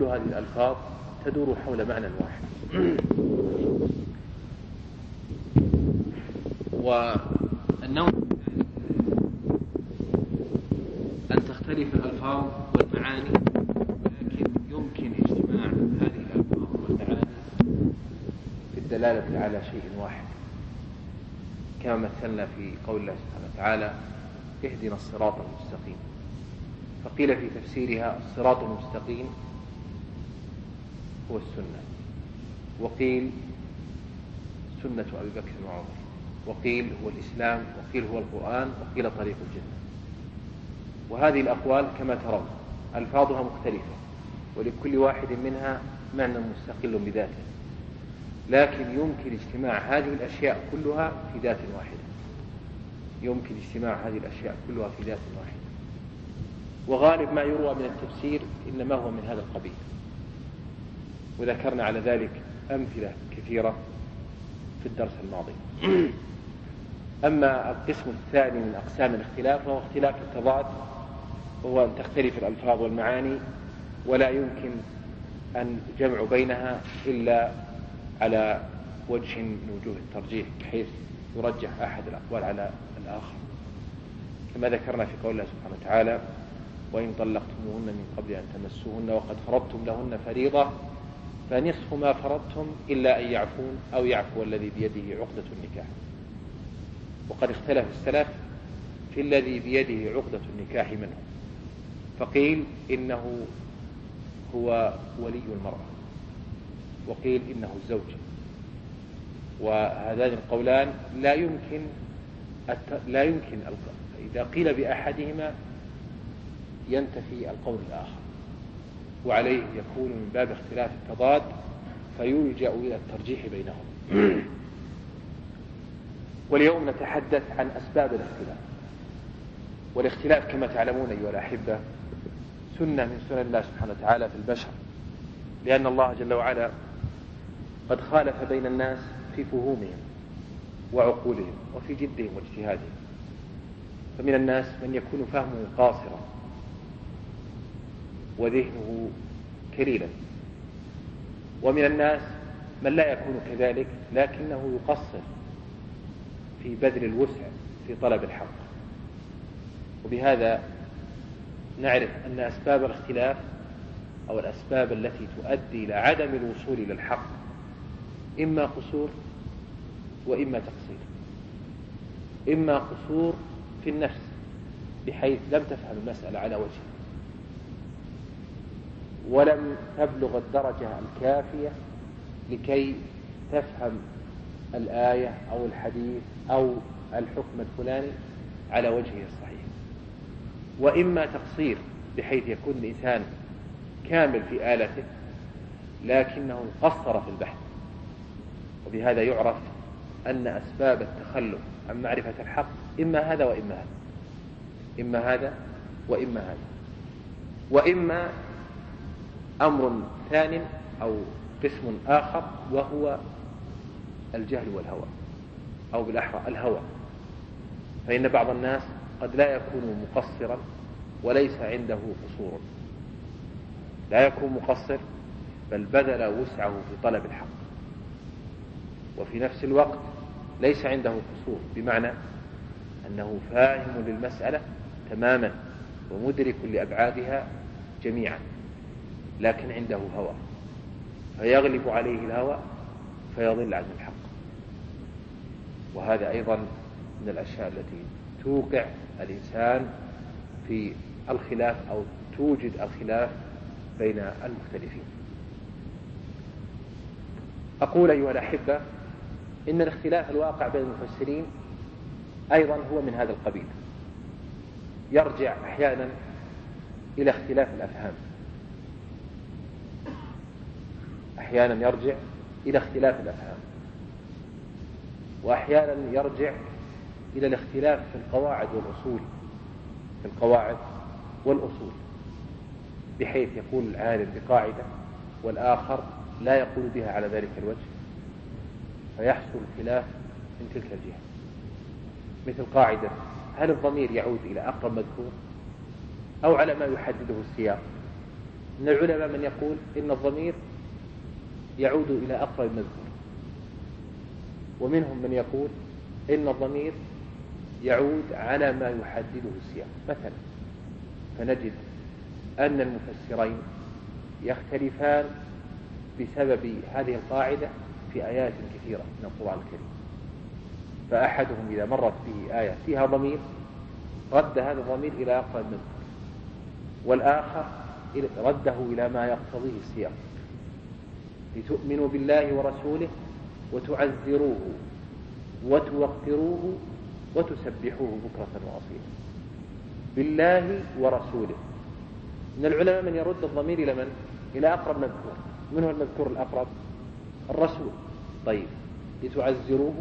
كل هذه الألفاظ تدور حول معنى واحد. والنوع أن تختلف الألفاظ والمعاني، لكن يمكن اجتماع هذه الألفاظ والمعاني في الدلالة على شيء واحد، كما مثلنا في قول الله سبحانه وتعالى: اهدنا الصراط المستقيم. فقيل في تفسيرها: الصراط المستقيم هو السنة، وقيل سنة أبي بكر وعمر، وقيل هو الإسلام، وقيل هو القرآن، وقيل طريق الجنة. وهذه الأقوال كما ترون ألفاظها مختلفة، ولكل واحد منها معنى مستقل بذاته، لكن يمكن اجتماع هذه الأشياء كلها في ذات واحدة. يمكن اجتماع هذه الأشياء كلها في ذات واحدة. وغالب ما يروى من التفسير إنما هو من هذا القبيل، وذكرنا على ذلك أمثلة كثيرة في الدرس الماضي. أما القسم الثاني من أقسام الاختلاف فهو اختلاف التضاد، وهو أن تختلف الألفاظ والمعاني ولا يمكن أن جمع بينها إلا على وجه من وجوه الترجيح، بحيث يرجح أحد الأقوال على الآخر، كما ذكرنا في قول الله سبحانه وتعالى: وإن طلقتموهن من قبل أن تمسوهن وقد فرضتم لهن فريضة فنصف ما فرضتم إلا أن يعفون أو يعفو الذي بيده عقدة النكاح. وقد اختلف السلف في الذي بيده عقدة النكاح منه، فقيل إنه هو ولي المرأة، وقيل إنه الزوج. وهذان القولان لا يمكن إذا قيل بأحدهما ينتفي القول الآخر، وعليه يكون من باب اختلاف التضاد فيلجأ إلى الترجيح بينهم. واليوم نتحدث عن أسباب الاختلاف. والاختلاف كما تعلمون أيها الأحبة سنة من سنن الله سبحانه وتعالى في البشر، لأن الله جل وعلا قد خالف بين الناس في فهومهم وعقولهم وفي جدهم واجتهادهم. فمن الناس من يكون فهمه قاصرا وذهنه كليلا، ومن الناس من لا يكون كذلك لكنه يقصر في بذل الوسع في طلب الحق. وبهذا نعرف أن أسباب الاختلاف أو الأسباب التي تؤدي إلى عدم الوصول إلى الحق إما قصور وإما تقصير. إما قصور في النفس بحيث لم تفهم المسألة على وجه، ولم تبلغ الدرجة الكافية لكي تفهم الآية أو الحديث أو الحكم الفلاني على وجهه الصحيح. وإما تقصير بحيث يكون الإنسان كامل في آلته لكنه قصر في البحث. وبهذا يعرف أن أسباب التخلف عن معرفة الحق إما هذا وإما هذا، إما هذا وإما هذا، وإما أمر ثاني أو قسم آخر وهو الجهل والهوى، أو بالأحرى الهوى. فإن بعض الناس قد لا يكون مقصرا وليس عنده قصور، لا يكون مقصر بل بذل وسعه في طلب الحق، وفي نفس الوقت ليس عنده قصور، بمعنى أنه فاهم للمسألة تماما ومدرك لأبعادها جميعا، لكن عنده هوى فيغلب عليه الهوى فيضل عن الحق. وهذا أيضا من الأشياء التي توقع الإنسان في الخلاف أو توجد الخلاف بين المختلفين. أقول أيها الأحبة إن الاختلاف الواقع بين المفسرين أيضا هو من هذا القبيل، يرجع أحيانا إلى اختلاف الأفهام، أحيانا يرجع إلى اختلاف الأفهام، وأحيانا يرجع إلى الاختلاف في القواعد والأصول، في القواعد والأصول، بحيث يقول العالم بقاعدة والآخر لا يقول بها على ذلك الوجه، فيحصل خلاف من تلك الجهة. مثل قاعدة: هل الضمير يعود إلى أقرب مذكور أو على ما يحدده السياق؟ من العلماء من يقول إن الضمير يعود إلى أقرب المذكور، ومنهم من يقول إن الضمير يعود على ما يحدده السياق. مثلا فنجد أن المفسرين يختلفان بسبب هذه القاعدة في آيات كثيرة من القرآن الكريم، فأحدهم إذا مرت به آية فيها ضمير رد هذا الضمير إلى أقرب منه، والآخر رده إلى ما يقتضيه السياق، لتؤمنوا بالله ورسوله وتعزروه وتوقروه وتسبحوه بكرة وأصيلا. بالله ورسوله. من العلماء من يرد الضمير إلى من؟ إلى أقرب مذكور. من هو المذكور الأقرب؟ الرسول. طيب، لتعزروه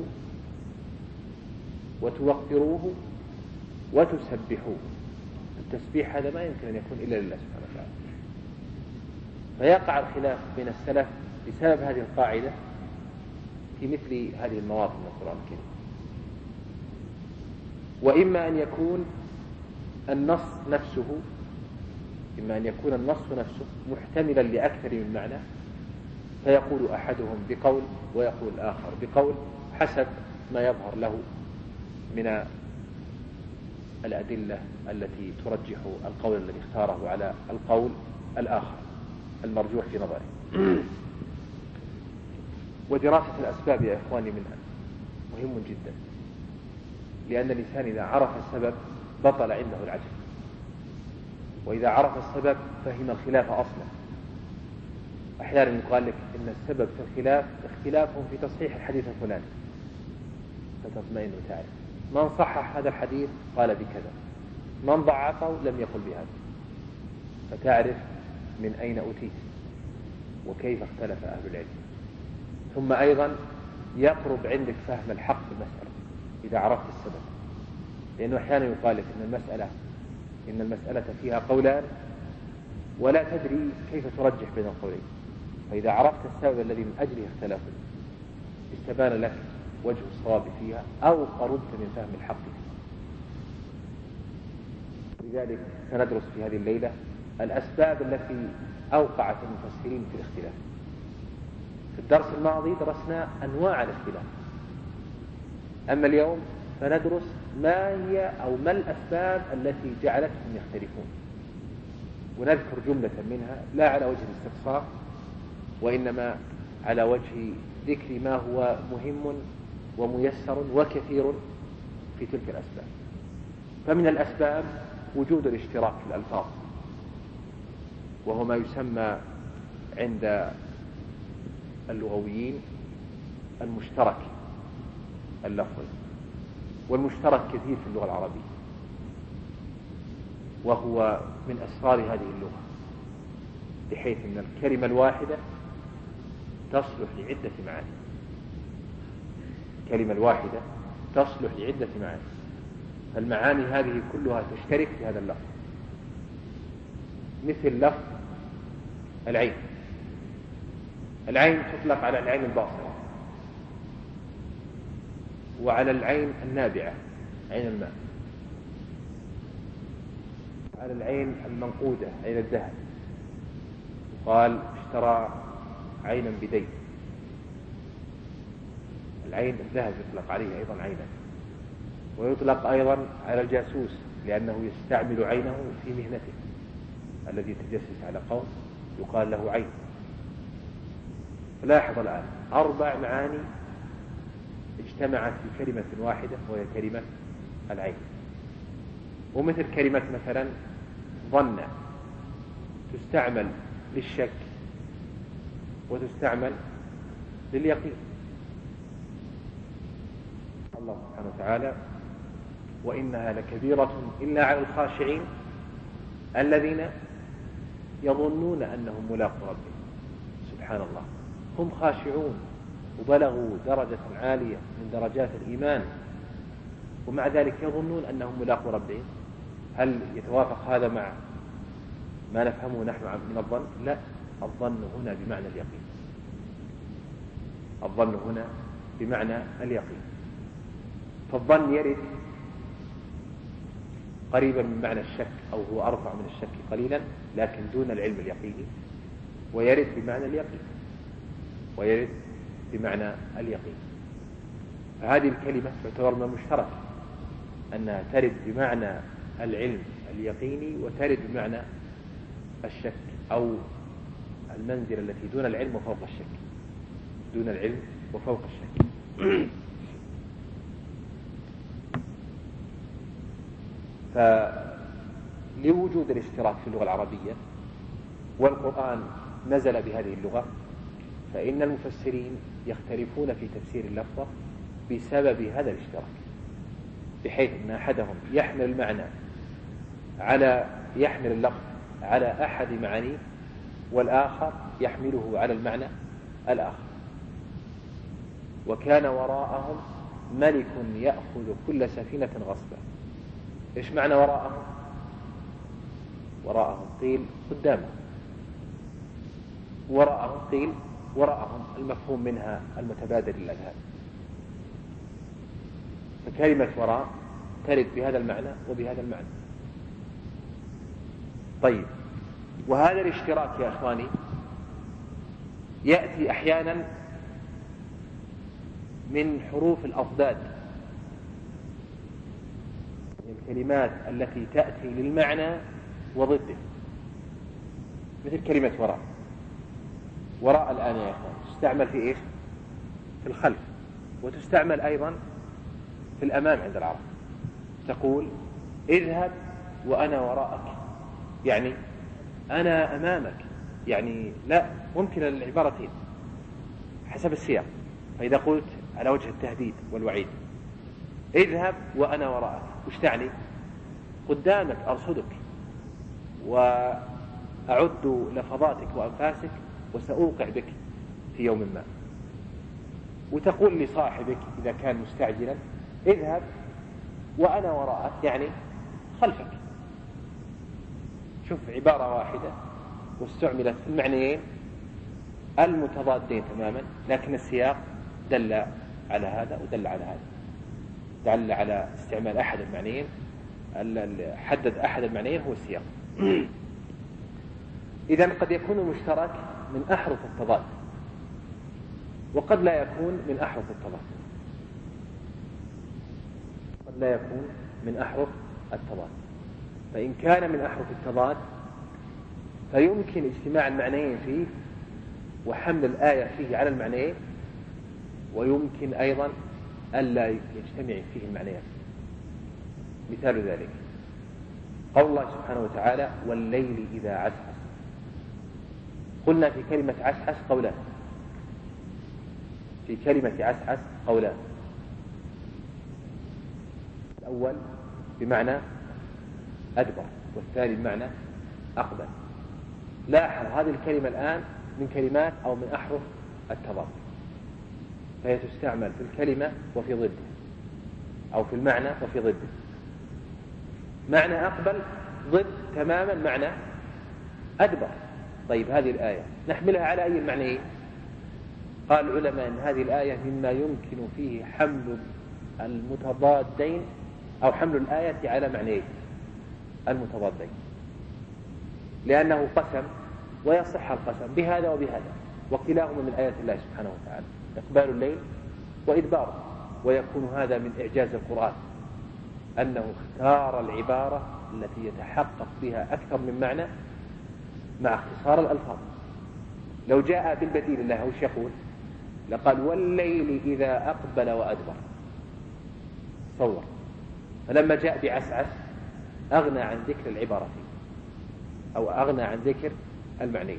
وتوقروه وتسبحوه. التسبيح هذا ما يمكن أن يكون إلا لله سبحانه وتعالى. فيقع الخلاف بين السلف بسبب هذه القاعدة في مثل هذه المواطن من القرآن الكريم. وإما أن يكون النص نفسه محتملا لأكثر من معنى، فيقول أحدهم بقول ويقول الآخر بقول حسب ما يظهر له من الأدلة التي ترجح القول الذي اختاره على القول الآخر المرجوح في نظره. ودراسة الأسباب يا إخواني منها مهم جدا، لأن الإنسان إذا عرف السبب بطل عنده العجب، وإذا عرف السبب فهم الخلاف أصلا. أحيانا يقال لك إن السبب في الخلاف اختلافهم في تصحيح الحديث الفلاني، فتطمئن وتعرف من صحح هذا الحديث قال بكذا، من ضعفه لم يقل بهذا، فتعرف من أين أتيت وكيف اختلف أهل العلم. ثم أيضا يقرب عندك فهم الحق بالمسألة إذا عرفت السبب، لأنه أحيانا يقال لك إن المسألة فيها قولان ولا تدري كيف ترجح بين القولين، فإذا عرفت السبب الذي من أجله اختلفوا استبان لك وجه الصواب فيها أو قربت من فهم الحق فيها. لذلك سندرس في هذه الليلة الأسباب التي أوقعت المفسرين في الاختلاف. في الدرس الماضي درسنا أنواع الاختلاف، أما اليوم فندرس ما هي أو ما الأسباب التي جعلتهم يختلفون، ونذكر جملة منها لا على وجه الاستقصاء وإنما على وجه ذكر ما هو مهم وميسر وكثير في تلك الأسباب. فمن الأسباب وجود الاشتراك في الألفاظ، وهو ما يسمى عند اللغويين المشترك اللفظي، والمشترك كثير في اللغة العربية، وهو من أسرار هذه اللغة، بحيث أن الكلمة الواحدة تصلح لعدة معاني. الكلمة الواحدة تصلح لعدة معاني، فالمعاني هذه كلها تشترك في هذا اللفظ. مثل لفظ العين. العين تطلق على العين الباصرة، وعلى العين النابعة عين الماء، على العين المنقودة عين الذهب، قال اشترى عينا بدين. العين الذهب يطلق عليه أيضا عينا، ويطلق أيضا على الجاسوس لأنه يستعمل عينه في مهنته، الذي يتجسس على قوم يقال له عين. لاحظ الآن 4 معاني اجتمعت في كلمة واحدة وهي كلمة العين. ومثل كلمة مثلا ظن، تستعمل للشك وتستعمل لليقين. الله سبحانه وتعالى وإنها لكبيرة إلا على الخاشعين الذين يظنون أنهم ملاقو ربهم. سبحان الله، هم خاشعون وبلغوا درجة عالية من درجات الإيمان، ومع ذلك يظنون أنهم ملاقو ربهم. هل يتوافق هذا مع ما نفهمه نحن من الظن؟ لا، الظن هنا بمعنى اليقين. الظن هنا بمعنى اليقين. فالظن يرد قريبا من معنى الشك أو هو أرفع من الشك قليلا لكن دون العلم اليقيني، ويرد بمعنى اليقين، ويرد بمعنى اليقين. فهذه الكلمة تعتبر من المشترك أنها ترد بمعنى العلم اليقيني وترد بمعنى الشك أو المنزلة التي دون العلم وفوق الشك، دون العلم وفوق الشك. فلوجود الاشتراك في اللغة العربية والقرآن نزل بهذه اللغة، فإن المفسرين يختلفون في تفسير اللفظة بسبب هذا الاشتراك، بحيث أن أحدهم يحمل اللفظ على أحد معانيه، والآخر يحمله على المعنى الآخر. وكان وراءهم ملك يأخذ كل سفينة غصبا. إيش معنى وراءهم؟ وراءهم قيل قدامهم، وراءهم قيل وراءهم، المفهوم منها المتبادل للأذهان. فكلمة وراء ترد بهذا المعنى وبهذا المعنى. طيب، وهذا الاشتراك يا أخواني يأتي أحيانا من حروف الأضداد، الكلمات التي تأتي للمعنى وضده، مثل كلمة وراء. وراء الآن يا أخوان تستعمل في إيش؟ في الخلف، وتستعمل أيضا في الأمام عند العرب. تقول اذهب وأنا وراءك، يعني أنا أمامك، يعني لا، ممكن العبارتين حسب السياق. فإذا قلت على وجه التهديد والوعيد اذهب وأنا وراءك، وش تعني؟ قدامك، أرصدك وأعد لفظاتك وأنفاسك وسأوقع بك في يوم ما. وتقول لصاحبك إذا كان مستعجلا اذهب وأنا وراءك، يعني خلفك. شوف، عبارة واحدة واستعملت في المعنيين المتضادين تماما، لكن السياق دل على هذا ودل على هذا، دل على استعمال أحد المعنيين، حدد أحد المعنيين هو السياق. إذن قد يكون المشترك من أحرف التضاد، وقد لا يكون من أحرف التضاد، قد لا يكون من أحرف التضاد. فإن كان من أحرف التضاد فيمكن اجتماع المعنيين فيه وحمل الآية فيه على المعنيين، ويمكن أيضا ألا يجتمع فيه المعنيين. مثال ذلك قول الله سبحانه وتعالى والليل إذا عسعس. قلنا في كلمة عسعس قولان، في كلمة عسعس قولان. الأول بمعنى أدبر، والثاني بمعنى أقبل. لاحظ هذه الكلمة الآن من كلمات أو من أحرف التضاد، فهي تستعمل في الكلمة وفي ضده، أو في المعنى وفي ضده. معنى أقبل ضد تماما معنى أدبر. طيب، هذه الآية نحملها على أي المعنى؟ قال العلماء أن هذه الآية مما يمكن فيه حمل المتضادين أو حمل الآية على معنيين المتضادين، لأنه قسم ويصح القسم بهذا وبهذا، وكلاهما من آيات الله سبحانه وتعالى، إقبال الليل وإدباره. ويكون هذا من إعجاز القرآن أنه اختار العبارة التي يتحقق بها أكثر من معنى مع اختصار الألفاظ. لو جاء بالبديل الله وش يقول؟ لقال والليل إذا أقبل وأدبر. صور. فلما جاء بعسعس أغنى عن ذكر العبارة أو أغنى عن ذكر المعنى.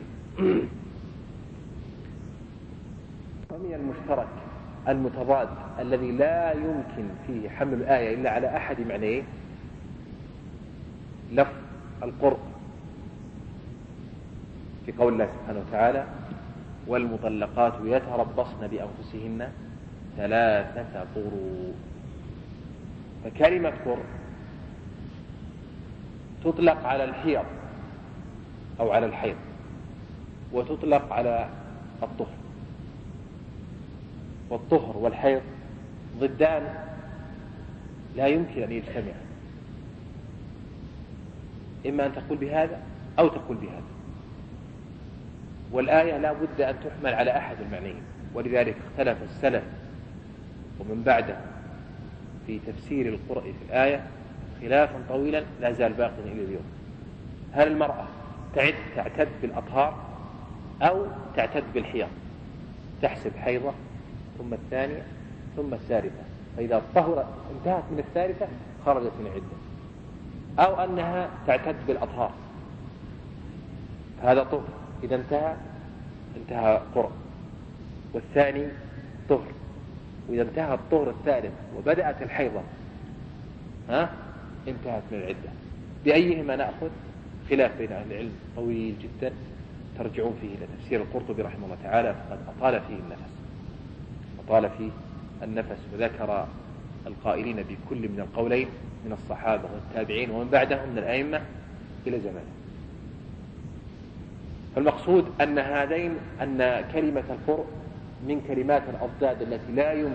ومن المشترك المتضاد الذي لا يمكن فيه حمل الآية إلا على أحد معنيه لفظ القرء، في قول الله سبحانه وتعالى والمطلقات يتربصن بأنفسهن 3 قروء. فكلمة قرء تطلق على الحيض أو على الحيض، وتطلق على الطهر. والطهر والحيض ضدان لا يمكن أن يجتمعا، إما أن تقول بهذا أو تقول بهذا. والآية لا بد أن تحمل على أحد المعنيين، ولذلك اختلف السلف ومن بعده في تفسير القرء في الآية خلافا طويلا لا زال باق إلى اليوم. هل المرأة تعتد بالأطهار أو تعتد بالحيض؟ تحسب حيضة ثم الثانية ثم الثالثة، فإذا طهرت انتهت من الثالثة خرجت من العدة، أو أنها تعتد بالأطهار، هذا طهر إذا انتهى قرء، والثاني طهر، وإذا انتهى الطهر الثالث وبدأت الحيضة انتهت من العدة. بأيهما نأخذ؟ خلاف بين أهل العلم طويل جدا ترجعون فيه إلى تفسير القرطبي رحمه الله تعالى، فقد أطال فيه النفس وذكر القائلين بكل من القولين من الصحابة والتابعين ومن بعدهم من الأئمة إلى زمانه. فالمقصود أن كلمة القرء من كلمات الأضداد التي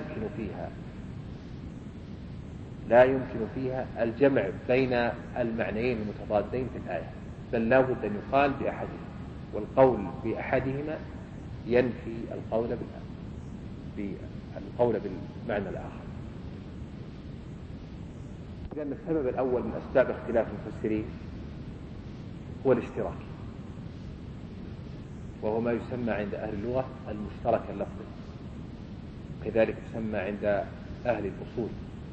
لا يمكن فيها الجمع بين المعنيين المتضادين في الآية، بل لا بد أن يقال بأحدهما، والقول بأحدهما ينفي القول بالمعنى الآخر. لأن السبب الأول من أسباب اختلاف المفسرين هو الاشتراك، وهو ما يسمى عند أهل اللغة المشترك اللفظي، كذلك يسمى عند أهل الأصول.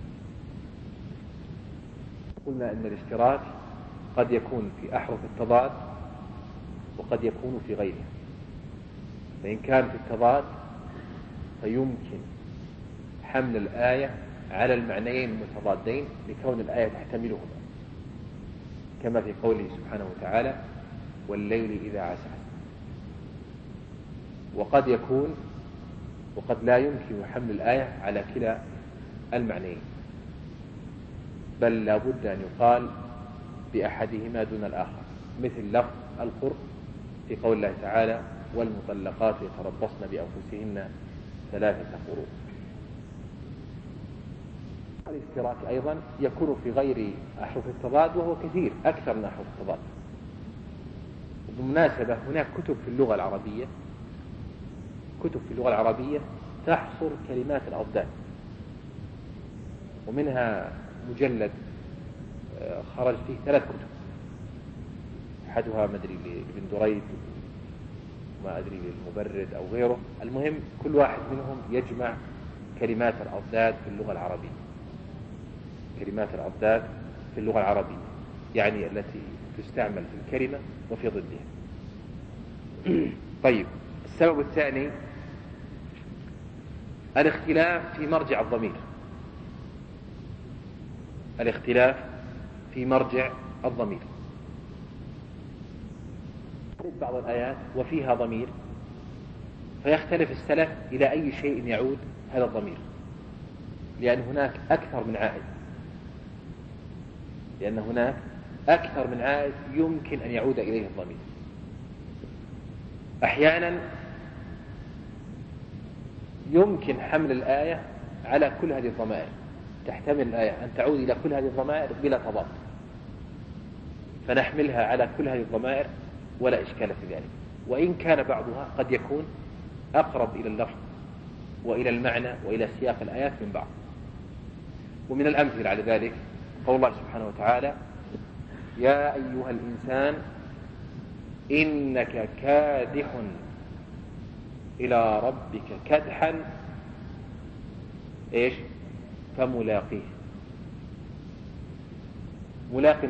قلنا أن الاشتراك قد يكون في أحرف التضاد وقد يكون في غيرها، فإن كان في التضاد فيمكن حمل الآية على المعنيين المتضادين لكون الآية تحتملهما، كما في قوله سبحانه وتعالى والليل إذا عسعس. وقد لا يمكن حمل الآية على كلا المعنيين، بل لا بد أن يقال بأحدهما دون الآخر، مثل لفظ القرء في قول الله تعالى والمطلقات يتربصن بأنفسهن 3 قروء. الاشتراك أيضا يكون في غير أحرف التضاد، وهو كثير أكثر من أحرف التضاد. وبالمناسبة هناك كتب في اللغة العربية تحصر كلمات الأضداد، ومنها مجلد خرج فيه 3 كتب، أحدها مدري لابن دريد ما أدري للمبرد أو غيره. المهم كل واحد منهم يجمع كلمات الأضداد في اللغة العربية، يعني التي تستعمل في الكلمة وفي ضدها. طيب، السبب الثاني الاختلاف في مرجع الضمير. بعض الآيات وفيها ضمير، فيختلف السلف إلى أي شيء يعود هذا الضمير، لأن هناك أكثر من عائد يمكن أن يعود إليه الضمير. أحيانا يمكن حمل الآية على كل هذه الضمائر، تحتمل الآية أن تعود إلى كل هذه الضمائر بلا تضاد، فنحملها على كل هذه الضمائر ولا إشكال في ذلك، وإن كان بعضها قد يكون أقرب إلى اللفظ وإلى المعنى وإلى سياق الآيات من بعض. ومن الأمثلة على ذلك قول الله سبحانه وتعالى يا أيها الإنسان إنك كادح إلى ربك كدحا فملاقيه. ملاق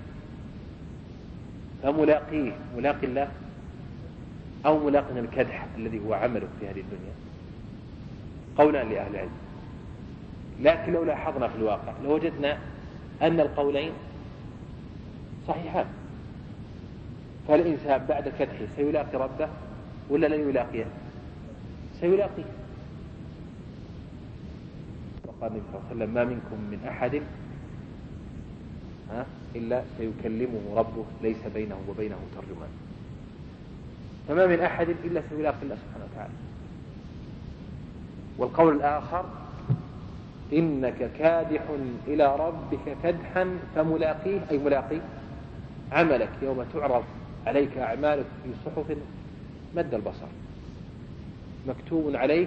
فملاقيه، ملاقي الله أو ملاق الكدح الذي هو عمله في هذه الدنيا؟ قولا لأهل العلم، لكن لو لاحظنا في الواقع لوجدنا أن القولين صحيحان. فالإنسان بعد كدحه سيلاقي ربه ولا لن يلاقيه؟ سيلاقيه. وقال النبي صلى الله عليه وسلم ما منكم من أحد إلا سيكلمه ربه ليس بينه وبينه ترجمان. فما من أحد إلا سيلاقي الله سبحانه وتعالى. والقول الآخر إنك كادح إلى ربك كدحا فملاقيه، أي ملاقيه عملك يوم تعرض عليك أعمالك في صحف مد البصر مكتوب عليك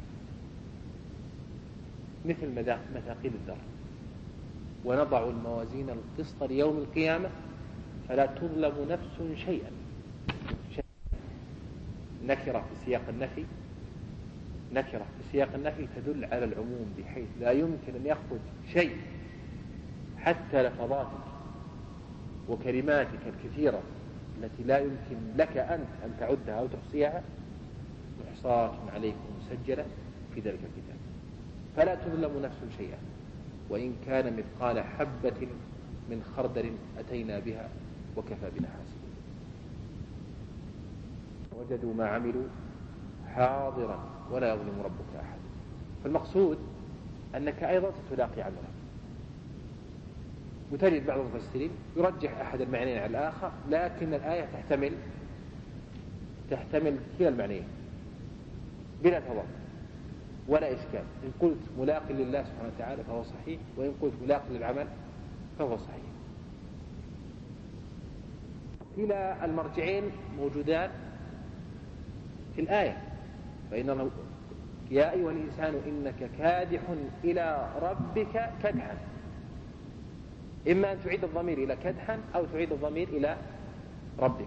مثل مثاقيل الذر، ونضع الموازين القسط ليوم القيامة فلا تظلم نفس شيئا. نكرة في سياق النفي تدل على العموم، بحيث لا يمكن أن يخرج شيء حتى لفظاتك وكلماتك الكثيرة التي لا يمكن لك أن تعدها أو تحصيها محصاة عليكم مسجلة في ذلك الكتاب، فلا تظلم نفس شيئا وإن كان مثقال حبة من خردل أتينا بها وكفى بنا حاسبين. وجدوا ما عملوا حاضرا ولا يظلم ربك أحد. فالمقصود أنك أيضا ستلاقي عملك. وتجد بعض المفسرين يرجح أحد المعنيين على الآخر، لكن الآية تحتمل كلا المعنيين بلا تضاد ولا إشكال. إن قلت ملاق لله سبحانه وتعالى فهو صحيح، وإن قلت ملاق للعمل فهو صحيح. كلا المرجعين موجودان في الآية، فإنه يا أيها الإنسان إنك كادح إلى ربك كدحا، إما أن تعيد الضمير إلى كدحا أو تعيد الضمير إلى ربك.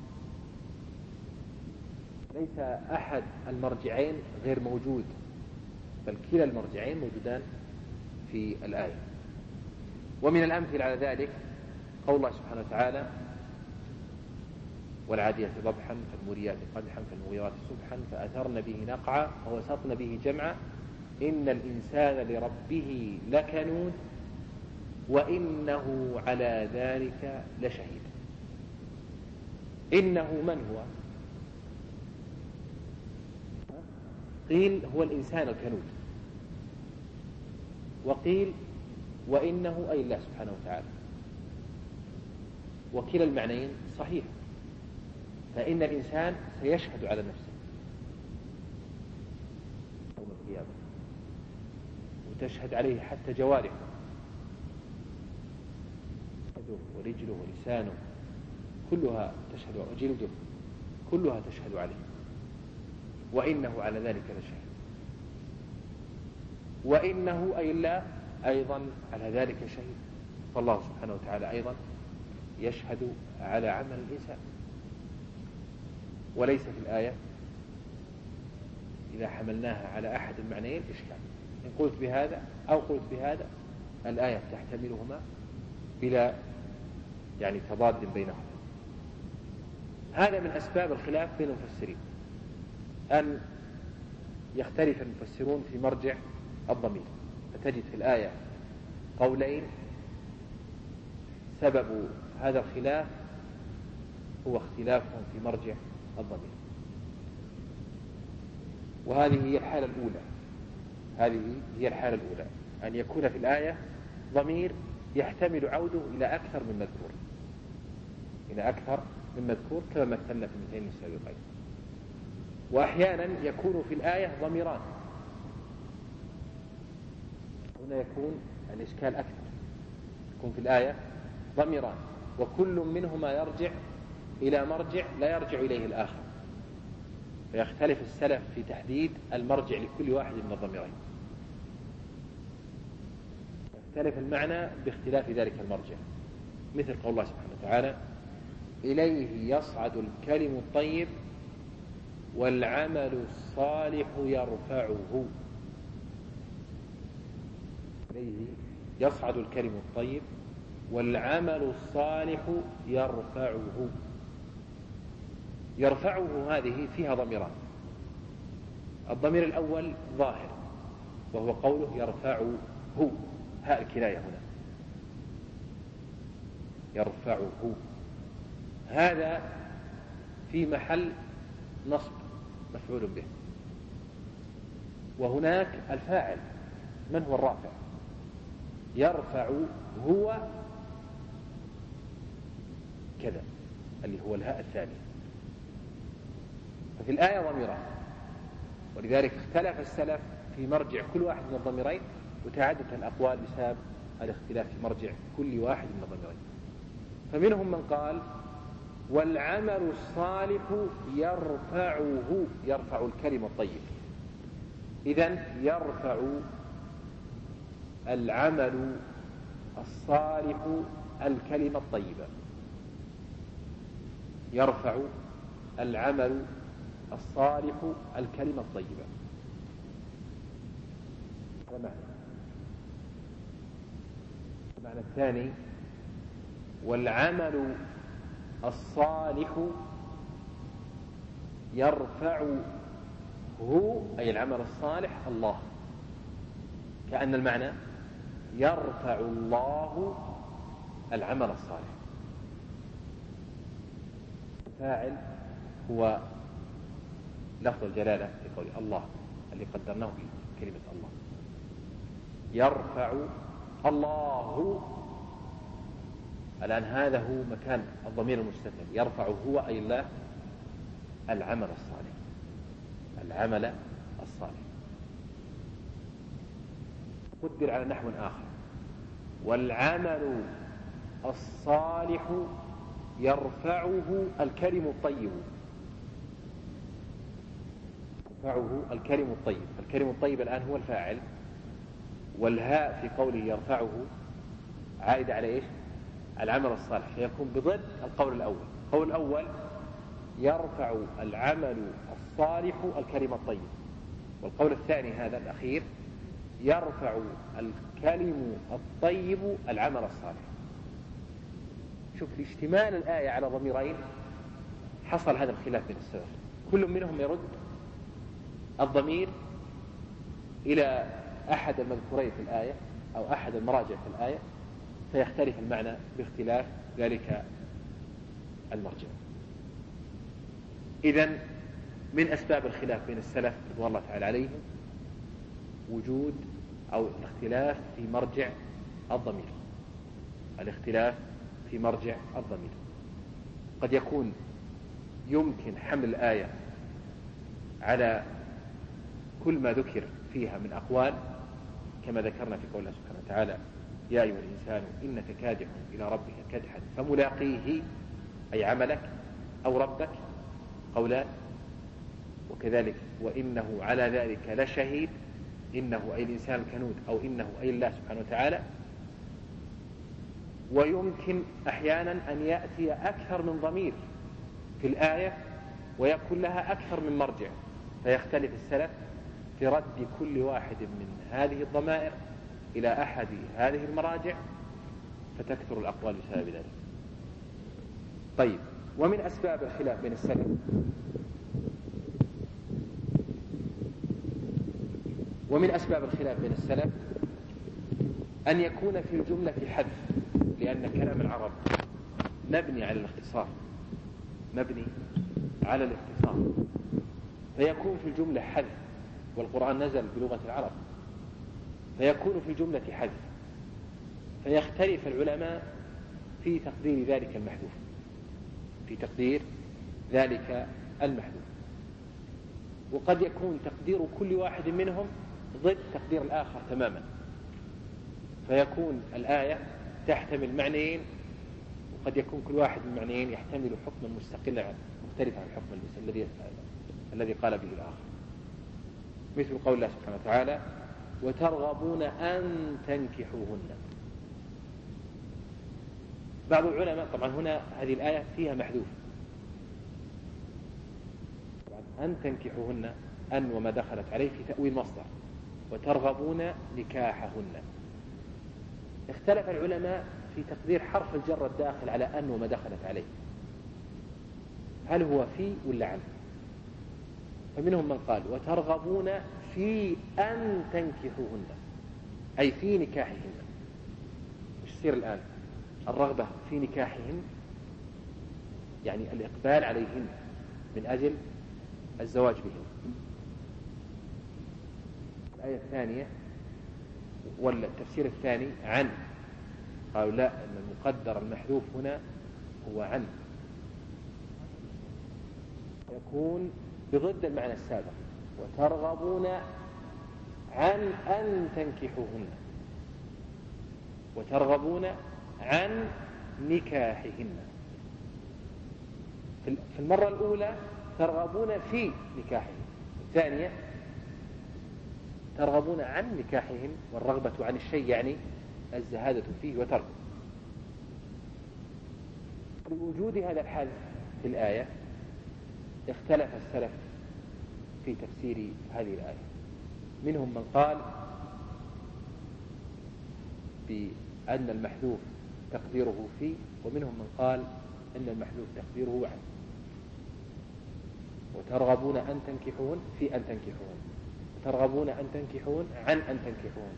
ليس أحد المرجعين غير موجود، بل كلا المرجعين موجودان في الآية. ومن الأمثلة على ذلك قول الله سبحانه وتعالى والعاديات ضبحا فالموريات قدحا فالمغيرات صبحا فأثرن به نقعا ووسطن به جمعا إن الإنسان لربه لكنود وإنه على ذلك لشهيد. إنه من هو؟ قيل هو الإنسان الكنود، وقيل وإنه أي الله سبحانه وتعالى، وكلا المعنيين صحيح. فإن الإنسان سيشهد على نفسه يوم القيامة، وتشهد عليه حتى جوارحه، يده ورجله ولسانه كلها تشهد، وجلده كلها تشهد عليه، وإنه على ذلك لشهيد. وإنه أي الله أيضا على ذلك شهيد، فالله سبحانه وتعالى أيضا يشهد على عمل الإنسان. وليس في الآية إذا حملناها على أحد المعنيين إشكال، إن قلت بهذا أو قلت بهذا الآية تحتملهما بلا تضاد بينهما. هذا من أسباب الخلاف بين المفسرين، أن يختلف المفسرون في مرجع الضمير، فتجد في الآية قولين سبب هذا الخلاف هو اختلافهم في مرجع الضمير. وهذه هي الحالة الأولى، أن يكون في الآية ضمير يحتمل عوده إلى أكثر من مذكور كما مثلنا في المثالين السابقين. وأحيانا يكون في الآية ضميران، هنا يكون الإشكال أكثر، يكون في الآية ضميران وكل منهما يرجع إلى مرجع لا يرجع إليه الآخر، فيختلف السلف في تحديد المرجع لكل واحد من الضميرين، يختلف المعنى باختلاف ذلك المرجع. مثل قول الله سبحانه وتعالى إليه يصعد الكلم الطيب والعمل الصالح يرفعه. إليه يصعد الكلم الطيب والعمل الصالح يرفعه هذه فيها ضميران. الضمير الأول ظاهر وهو قوله يرفعه، هاء الكناية هنا يرفعه، هذا في محل نصب مفعول به. وهناك الفاعل من هو الرافع؟ يرفع هو كذا اللي هو الهاء الثانية. ففي الآية ضميران، ولذلك اختلف السلف في مرجع كل واحد من الضميرين، وتعددت الأقوال بسبب الاختلاف في مرجع كل واحد من الضميرين. فمنهم من قال والعمل الصالح يرفع الكلم الطيب. إذن يرفع العمل الصالح الكلمة الطيبة، يرفع العمل الصالح الكلمة الطيبة. هذا المعنى الثاني. والعمل الصالح يرفعه، أي العمل الصالح، الله، كأن المعنى يرفع الله العمل الصالح. الفاعل هو لفظ الجلالة في قول الله اللي قدرناه بكلمة الله. يرفع الله، الآن هذا هو مكان الضمير المستتر، يرفع هو أي الله العمل الصالح، العمل الصالح. قدر على نحو آخر: والعمل الصالح يرفعه الكلم الطيب، يرفعه الكلم الطيب. الكلم الطيب الآن هو الفاعل، والهاء في قوله يرفعه عائد على إيش؟ العمل الصالح، فيكون بضد القول الأول. القول الأول يرفع العمل الصالح الكلم الطيب، والقول الثاني هذا الأخير يرفع الكلم الطيب العمل الصالح. شوف لاشتمال الآية على ضميرين حصل هذا الخلاف بين السلف، كل منهم يرد الضمير إلى أحد المذكورين في الآية أو أحد المراجع في الآية، فيختلف المعنى باختلاف ذلك المرجع. إذن من أسباب الخلاف بين السلف رضوان الله تعالى عليهم وجود أو الاختلاف في مرجع الضمير، الاختلاف في مرجع الضمير. قد يكون يمكن حمل الآية على كل ما ذكر فيها من أقوال، كما ذكرنا في قول الله سبحانه وتعالى: يا أيها الإنسان إنك كادح إلى ربك كدحا فملاقيه، أي عملك أو ربك، قولان. وكذلك وإنه على ذلك لشهيد، إنه أي الإنسان الكنود، أو إنه أي الله سبحانه وتعالى. ويمكن أحيانا أن يأتي أكثر من ضمير في الآية ويكون لها أكثر من مرجع، فيختلف السلف في رد كل واحد من هذه الضمائر إلى أحد هذه المراجع، فتكثر الأقوال بسبب ذلك. طيب، ومن أسباب الخلاف بين السلف أن يكون في الجملة حذف، لأن كلام العرب مبني على الاختصار، فيكون في الجملة حذف، والقرآن نزل بلغة العرب، فيكون في الجملة حذف، فيختلف العلماء في تقدير ذلك المحذوف، وقد يكون تقدير كل واحد منهم ضد تقدير الآخر تماما، فيكون الآية تحتمل معنيين، وقد يكون كل واحد من المعنيين يحتمل حكما مستقلا مختلفا عن الحكم الذي قال به الآخر. مثل قول الله سبحانه وتعالى: وترغبون أن تنكحوهن. بعض العلماء، طبعا هنا هذه الآية فيها محذوف، أن تنكحوهن، أن وما دخلت عليه في تأويل مصدر، وترغبون نكاحهن. اختلف العلماء في تقدير حرف الجر الداخل على أن وما دخلت عليه، هل هو في ولا عن؟ فمنهم من قال: وترغبون في أن تنكحوهن، أي في نكاحهن. وش يصير الآن؟ الرغبة في نكاحهن يعني الإقبال عليهن من أجل الزواج بهن. الآية الثانية والتفسير الثاني عن، قالوا لا، أن المقدر المحذوف هنا هو عن، يكون بضد المعنى السابق: وترغبون عن أن تنكحوهن، وترغبون عن نكاحهن. في المرة الأولى ترغبون في نكاحهن، الثانية ترغبون عن نكاحهن، والرغبة عن الشيء يعني الزهادة فيه وتركه. لوجود هذا الحال في الآية اختلف السلف في تفسير هذه الآية. منهم من قال بأن المحذوف تقديره في، ومنهم من قال أن المحذوف تقديره عن. وترغبون أن تنكحون في أن تنكحون، وترغبون أن تنكحون عن أن تنكحون،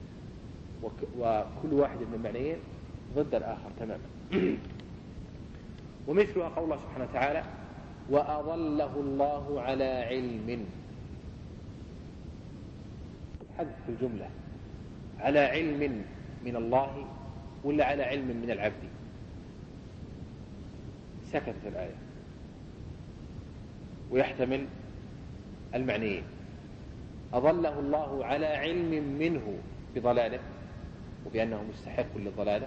وكل واحد من المعنيين ضد الآخر تماما. ومثلها قول الله سبحانه وتعالى وأضله الله على علم، حذف الجملة، على علم من الله ولا على علم من العبد؟ سكتت الآية، ويحتمل المعنيين. أضله الله على علم منه بضلاله، وبأنه مستحق للضلالة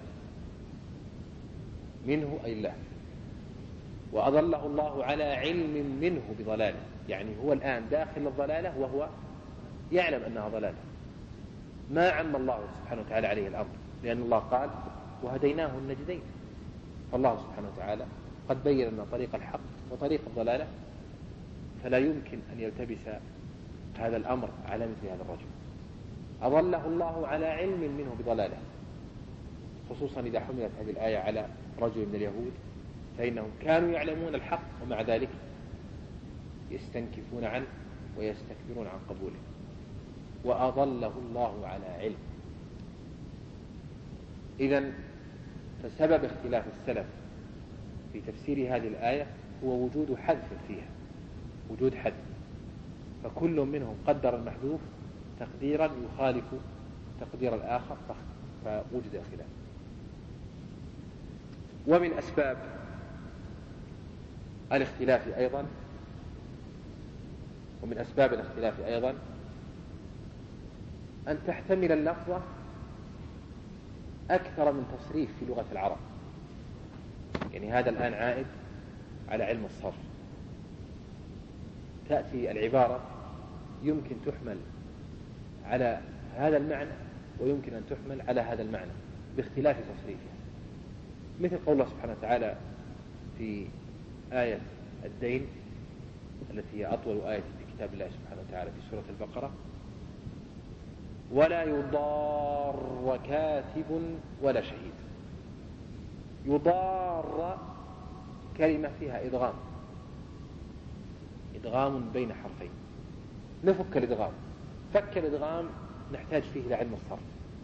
منه أي الله، وأضله الله على علم منه بضلاله، يعني هو الآن داخل الضلالة وهو يعلم أنها ضلالة، ما عم الله سبحانه وتعالى عليه الأمر، لأن الله قال وهديناه النجدين. فالله سبحانه وتعالى قد بين لنا طريق الحق وطريق الضلالة، فلا يمكن أن يلتبس هذا الأمر على مثل هذا الرجل. أضله الله على علم منه بضلاله، خصوصا إذا حملت هذه الآية على رجل من اليهود، فإنهم كانوا يعلمون الحق ومع ذلك يستنكفون عنه ويستكبرون عن قبوله. وأضله الله على علم. إذن فسبب اختلاف السلف في تفسير هذه الآية هو وجود حذف فيها، وجود حذف، فكل منهم قدر المحذوف تقديرا يخالف تقدير الآخر فوجد الخلاف. ومن أسباب الاختلاف أيضا أن تحتمل اللفظة أكثر من تصريف في لغة العرب. يعني هذا الآن عائد على علم الصرف، تأتي العبارة يمكن تحمل على هذا المعنى ويمكن أن تحمل على هذا المعنى باختلاف تصريفها، مثل قول الله سبحانه وتعالى في آية الدين التي هي أطول آية في كتاب الله سبحانه وتعالى في سورة البقرة: ولا يضار كاتب ولا شهيد. يضار كلمة فيها إدغام بين حرفين. نفك الإدغام. فك الإدغام نحتاج فيه إلى علم الصرف،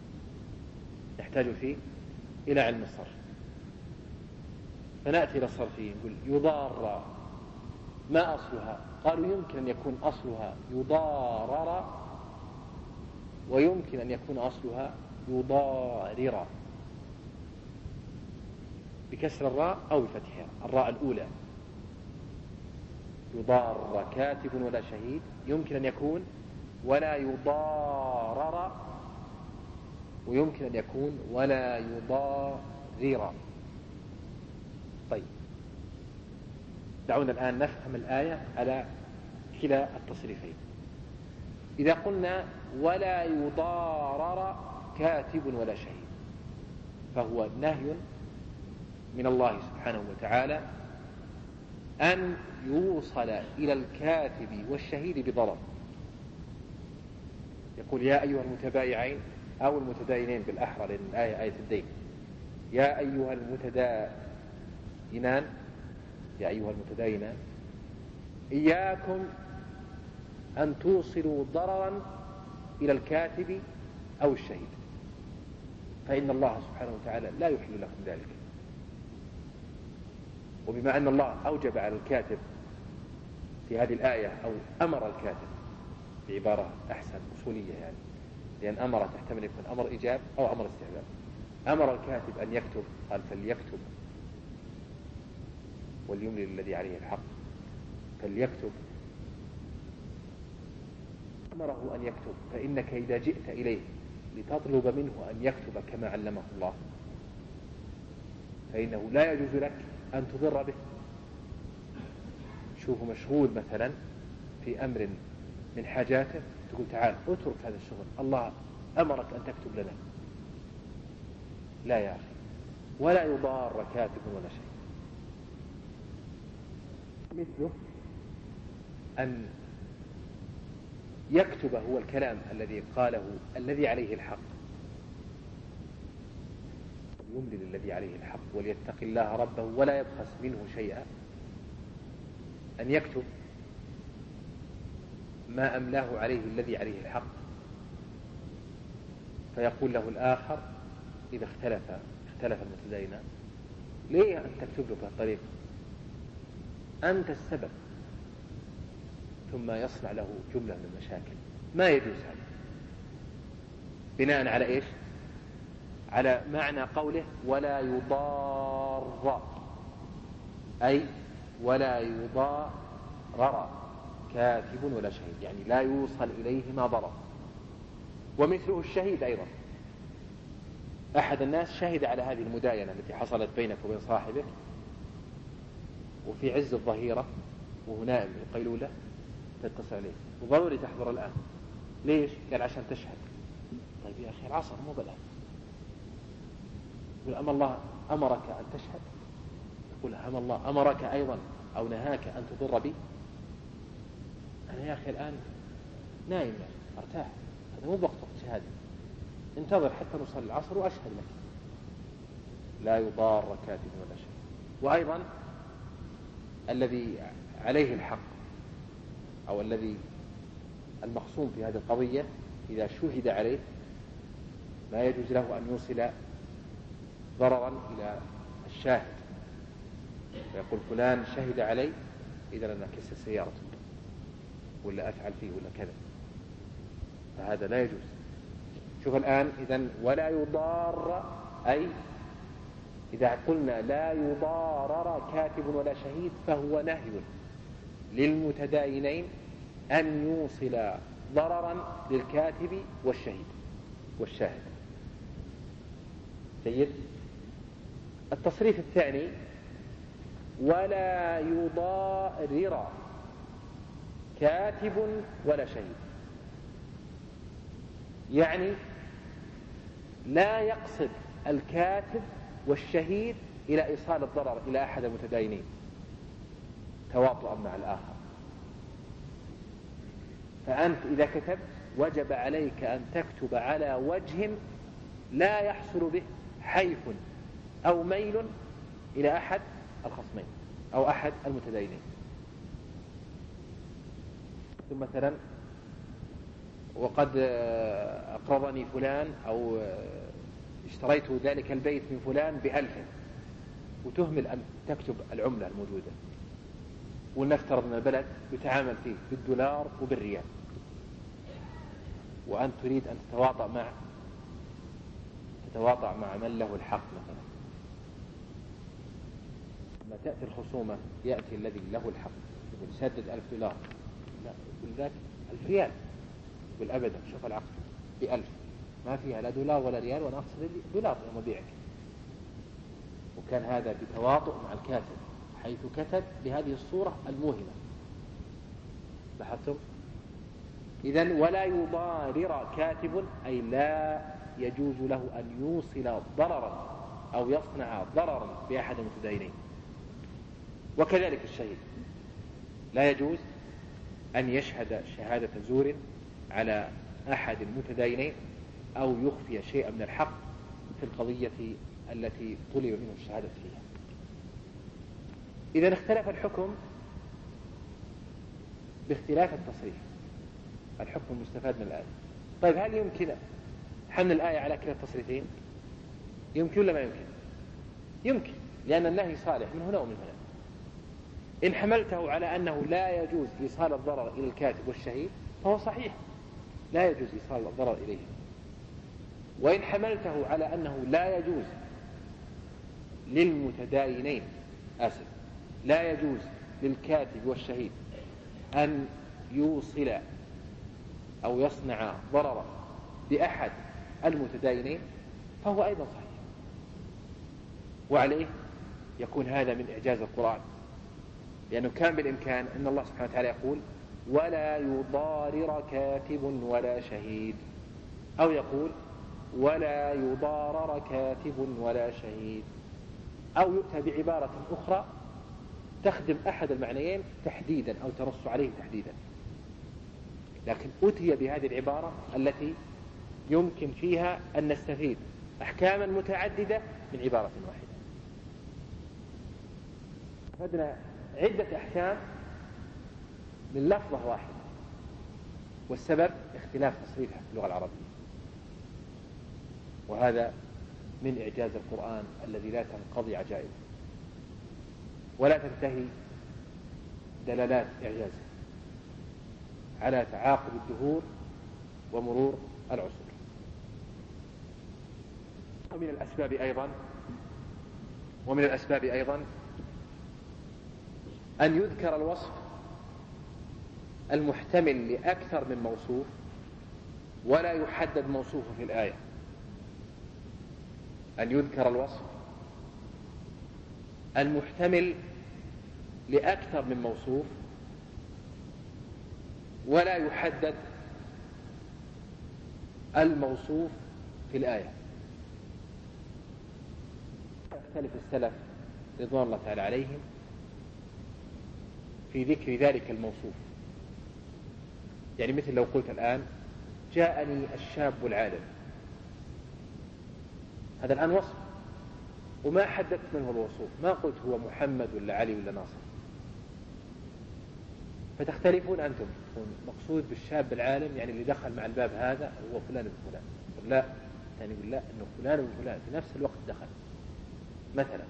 فنأتي إلى الصرفيين نقول يضار، ما أصلها؟ قالوا يمكن أن يكون أصلها يضارر، ويمكن أن يكون أصلها يضارر بكسر الراء أو بفتحها، الراء الأولى. يضار كاتب ولا شهيد، يمكن أن يكون ولا يضارر، ويمكن أن يكون ولا يضارر. طيب، دعونا الآن نفهم الآية على كلا التصريفين. إذا قلنا ولا يضارر كاتب ولا شهيد، فهو نهي من الله سبحانه وتعالى أن يوصل إلى الكاتب والشهيد بضرر. يقول يا أيها المتبايعين أو المتداينين بالأحرى، لأن الآية آية الدين. يا أيها المتداينان إياكم أن توصلوا ضررا إلى الكاتب أو الشهيد، فإن الله سبحانه وتعالى لا يحل لكم ذلك. وبما أن الله أوجب على الكاتب في هذه الآية، أو أمر الكاتب بعبارة أحسن أصولية، يعني لأن أمر تحتمل يكون أمر إيجاب أو أمر استحباب. أمر الكاتب أن يكتب، قال فليكتب وليملل الذي عليه الحق، فليكتب. أمره أن يكتب، فإنك إذا جئت إليه لتطلب منه أن يكتب كما علمه الله، فإنه لا يجوز لك أن تضر به. شوفه مشغول مثلا في أمر من حاجاته، تقول تعال اترك هذا الشغل، الله أمرك أن تكتب لنا. لا يا أخي، ولا يضار كاتب ولا شيء. مثله أن يكتب هو الكلام الذي قاله الذي عليه الحق، يملل الذي عليه الحق وليتق الله ربه ولا يبخس منه شيئا، أن يكتب ما أملاه عليه الذي عليه الحق، فيقول له الآخر إذا اختلف المتدينان: ليه أن تكتب له بهالطريقة؟ أنت السبب. ثم يصنع له جملة من المشاكل. ما يجوز هذا. بناء على إيش؟ على معنى قوله ولا يضار، أي ولا يضارر كاتب ولا شهيد، يعني لا يوصل إليهما ضرر. ومثله الشهيد أيضا. أحد الناس شهد على هذه المداينة التي حصلت بينك وبين صاحبك، وفي عز الظهيرة وهو نائم القيلولة تتصل عليه وضروري تحضر الآن. ليش؟ قال عشان تشهد. طيب يا أخي العصر مو بالآن. يقول أما الله أمرك أن تشهد؟ يقول أما الله أمرك أيضا أو نهاك أن تضر بي؟ أنا يا أخي الآن نايم أرتاح، هذا مو وقت شهادة، انتظر حتى نصلي العصر وأشهد لك. لا يضار كاتب ولا شيء. وأيضا الذي عليه الحق أو الذي المخصوم في هذه القضية إذا شهد عليه لا يجوز له أن يوصل ضررا إلى الشاهد، فيقول فلان شهد علي إذا أنا كسر سيارته ولا أفعل فيه ولا كذا، فهذا لا يجوز. شوف الآن إذن ولا يضار، أي إذا قلنا لا يضارر كاتب ولا شهيد فهو نهي للمتداينين أن يوصل ضررا للكاتب والشاهد. جيد. التصريف الثاني ولا يضارر كاتب ولا شهيد، يعني لا يقصد الكاتب والشهيد إلى إيصال الضرر إلى أحد المتداينين تواطؤا مع الآخر. فأنت إذا كتبت وجب عليك أن تكتب على وجه لا يحصل به حيف أو ميل إلى أحد الخصمين أو أحد المتداينين. ثم مثلا وقد أقرضني فلان أو اشتريت ذلك البيت من فلان ب1000، وتهمل أن تكتب العملة الموجودة، ولنفترض أن البلد يتعامل فيه بالدولار وبالريال، وأنت تريد أن تتواطأ مع من له الحق مثلا. لما تأتي الخصومة يأتي الذي له الحق يقول سدد $1000، لا يقول ذاك 1000 ريال، يقول أبدا شوف العقد ب1000 ما فيها لا دولار ولا ريال، وأنا أقصد دولار يوم أبيعك. وكان هذا بتواطؤ مع الكاتب حيث كتب بهذه الصورة الموهمة. لاحظتم؟ إذن ولا يضارر كاتب، أي لا يجوز له أن يوصل ضررا أو يصنع ضررا بأحد المتداينين. وكذلك الشهيد لا يجوز أن يشهد شهادة زور على أحد المتداينين أو يخفي شيئا من الحق في القضية التي طلب منه الشهادة فيها. إذا اختلف الحكم باختلاف التصريف، الحكم المستفاد من الآية. طيب هل يمكن حمل الآية على كلا التصريفين؟ يمكن ولا ما يمكن؟ يمكن، لأن النهي صالح من هنا ومن هنا. إن حملته على أنه لا يجوز إيصال الضرر إلى الكاتب والشهيد فهو صحيح، لا يجوز إيصال الضرر إليه. وإن حملته على أنه لا يجوز للمتداينين لا يجوز للكاتب والشهيد أن يوصل أو يصنع ضررا بأحد المتداينين فهو أيضا صحيح. وعليه يكون هذا من إعجاز القرآن، لأنه كان بالإمكان أن الله سبحانه وتعالى يقول ولا يضارر كاتب ولا شهيد، أو يقول ولا يضارر كاتب ولا شهيد، أو يؤتى بعبارة أخرى تخدم أحد المعنيين تحديدا أو تنص عليه تحديدا، لكن أتي بهذه العبارة التي يمكن فيها أن نستفيد أحكاما متعددة من عبارة واحدة. أخذنا عدة أحكام من لفظة واحدة، والسبب اختلاف تصريفها في اللغة العربية، وهذا من إعجاز القرآن الذي لا تنقضي عجائبه ولا تنتهي دلالات إعجازه على تعاقب الدهور ومرور العصور. ومن الأسباب أيضا أن يذكر الوصف المحتمل لأكثر من موصوف ولا يحدد موصوفه في الآية. أن يذكر الوصف المحتمل لأكثر من موصوف ولا يحدد الموصوف في الآية. يختلف السلف رضوان الله تعالى عليهم في ذكر ذلك الموصوف. يعني مثل لو قلت الآن جاءني الشاب العالم، هذا الآن وصف وما حددت منه الوصوف، ما قلت هو محمد ولا علي ولا ناصر، فتختلفون أنتم، مقصود بالشاب العالم يعني اللي دخل مع الباب هذا هو فلان بن فلان، لا يعني يقول لا أنه فلان بن فلان في نفس الوقت دخل مثلا،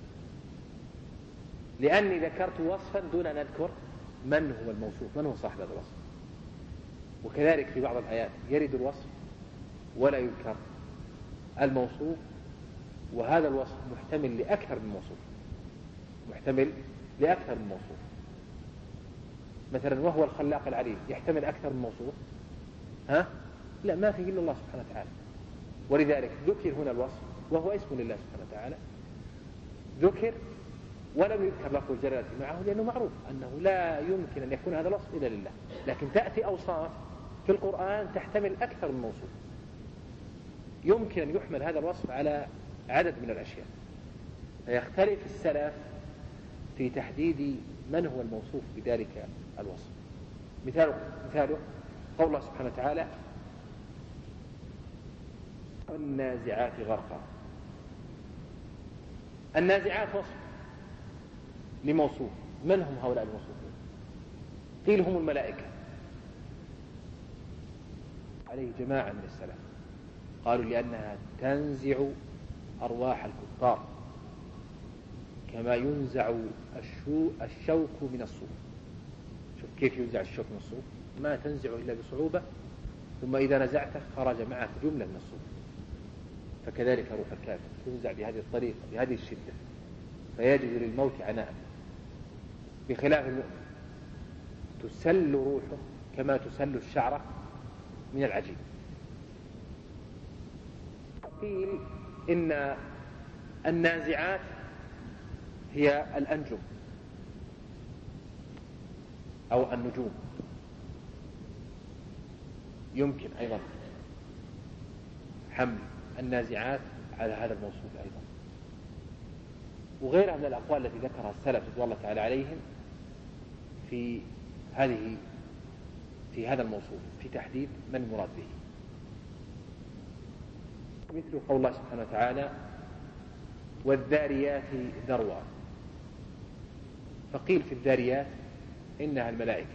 لأني ذكرت وصفا دون أن أذكر من هو الموصوف، من هو صاحب هذا الوصف. وكذلك في بعض الآيات يرد الوصف ولا يذكر الموصوف، وهذا الوصف محتمل لأكثر من موصوف، محتمل لأكثر من موصوف. مثلا وهو الخلاق العليم يحتمل أكثر من موصوف؟ لا، ما في إلا الله سبحانه وتعالى. ولذلك ذكر هنا الوصف وهو اسم لله سبحانه وتعالى، ذكر ولم يذكر لفظ الجلالة معه، لأنه معروف أنه لا يمكن أن يكون هذا الوصف إلا لله. لكن تأتي أوصاف في القرآن تحتمل أكثر من موصوف، يمكن أن يحمل هذا الوصف على عدد من الأشياء، فيختلف السلف في تحديد من هو الموصوف بذلك الوصف. مثاله قول الله سبحانه وتعالى النازعات غرقا. النازعات وصف لموصوف، من هم هؤلاء الموصوفون؟ قيل هم الملائكة، عليه جماعة من السلف قالوا لأنها تنزع أرواح الكفار كما ينزع الشوك من الصوف. شوف كيف ينزع الشوك من الصوف، ما تنزع إلا بصعوبة، ثم إذا نزعته خرج معه جملة من الصوف. فكذلك روح الكافر تنزع بهذه الطريقة بهذه الشدة فيجد للموت عناء، بخلاف المؤمن تسل روحه كما تسل الشعرة من العجين. قيل إن النازعات هي الأنجم أو النجوم، يمكن أيضا حمل النازعات على هذا الموصوف أيضا. وغيرها من الأقوال التي ذكرها السلف رضوان الله تعالى عليهم في هذا الموصوف في تحديد من المراد به، مثل قول الله سبحانه وتعالى والذاريات ذروا. فقيل في الذاريات إنها الملائكة،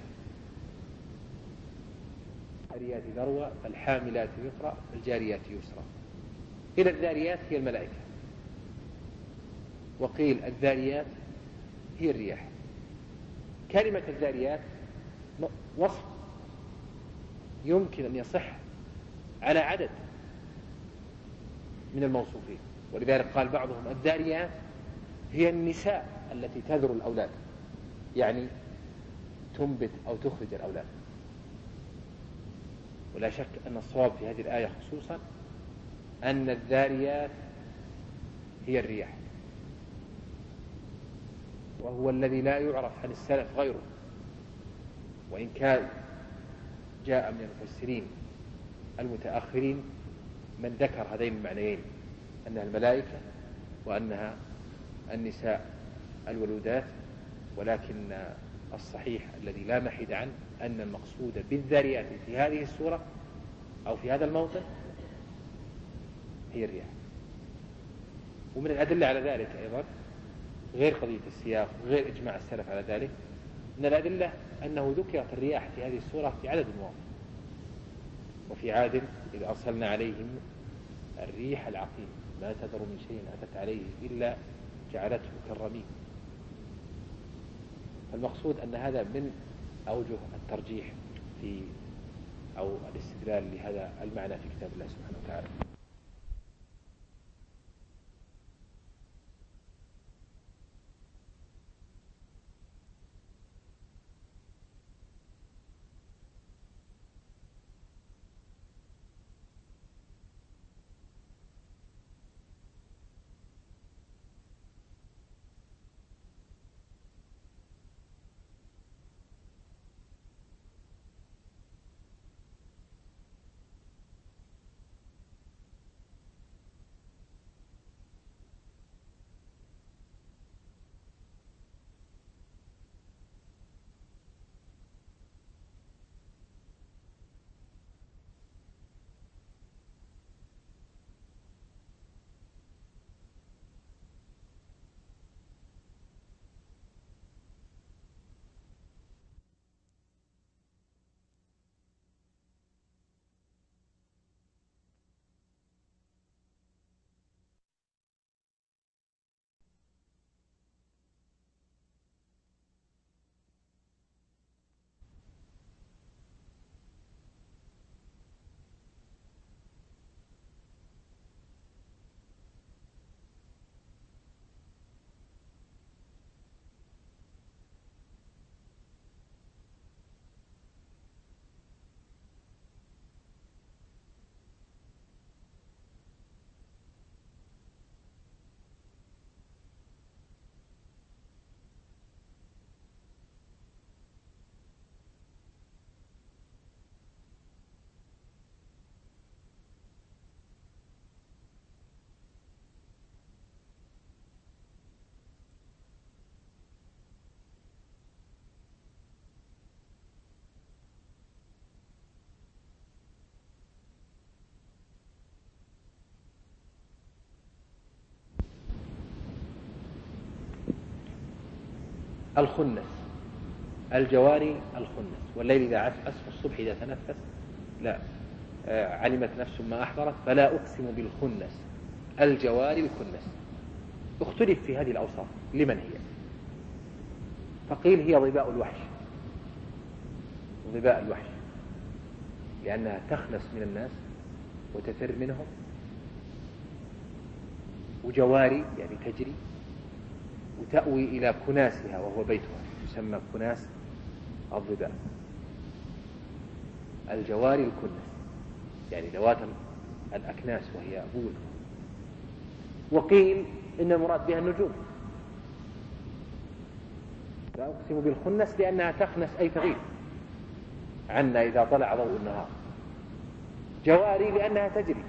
الذاريات ذروا فالحاملات يقرأ فالجاريات يسرا. إلى الذاريات هي الملائكة، وقيل الذاريات هي الرياح. كلمة الذاريات وصف يمكن أن يصح على عدد من الموصوفين، ولذلك قال بعضهم الذاريات هي النساء التي تذر الأولاد، يعني تنبت أو تخرج الأولاد. ولا شك أن الصواب في هذه الآية خصوصا أن الذاريات هي الرياح، وهو الذي لا يعرف عن السلف غيره، وإن كان جاء من المفسرين المتأخرين من ذكر هذين المعنيين، أنها الملائكة وأنها النساء الولودات، ولكن الصحيح الذي لا محيد عنه أن المقصود بالذاريات في هذه السورة أو في هذا الموطن هي الرياح. ومن الأدلة على ذلك أيضا غير قضية السياق وغير إجماع السلف على ذلك، من الأدلة أنه ذكرت الرياح في هذه السورة في عدد مواضع. وفي عاد إذ أرسلنا عليهم الريح العقيم ما تذر من شيء أتت عليه إلا جعلته كالرميم. المقصود أن هذا من أوجه الترجيح في أو الاستدلال لهذا المعنى في كتاب الله سبحانه وتعالى. الخنس، الجواري الخنس، والليل إذا عسعس والصبح إذا تنفس، لا علمت نفس ما أحضرت فلا أقسم بالخنس الجواري الكنس. اختلف في هذه الأوصاف لمن هي، فقيل هي ظباء الوحش، ظباء الوحش لأنها تخنس من الناس وتفر منهم، وجواري يعني تجري وتأوي إلى كناسها وهو بيتها يسمى كناس الظباء. الجواري الكنس يعني ذوات الأكناس وهي بيوت. وقيل إن المراد بها النجوم، لا أقسم بالخنس لأنها تخنس أي تغيب عنا إذا طلع ضوء النهار. جواري لأنها تجري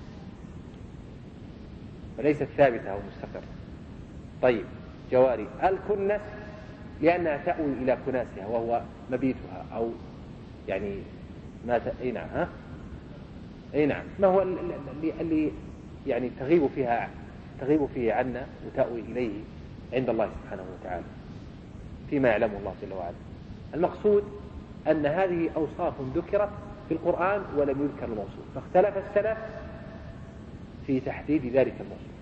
وليست ثابتة أو مستقرة. طيب جواري الكنس لأنها تأوي إلى كناسها وهو مبيتها أو يعني ما أي نعم أي نعم ما هو اللي يعني تغيب فيه عنا وتأوي إليه عند الله سبحانه وتعالى فيما يعلمه الله جل وعلا. المقصود أن هذه أوصاف ذكرت في القرآن ولم يذكر الموصوف، فاختلف السلف في تحديد ذلك الموصوف،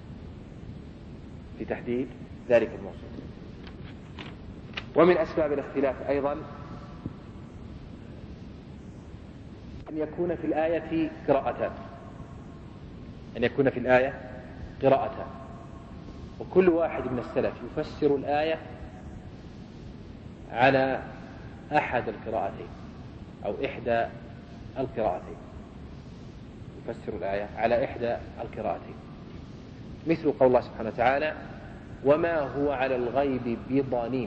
في تحديد ذلك الموصوف. ومن أسباب الاختلاف أيضا أن يكون في الآية قراءتان، أن يكون في الآية قراءتان، وكل واحد من السلف يفسر الآية على أحد القراءتين أو إحدى القراءتين، يفسر الآية على إحدى القراءتين، مثل قول الله سبحانه وتعالى وما هو على الغيب بضنين.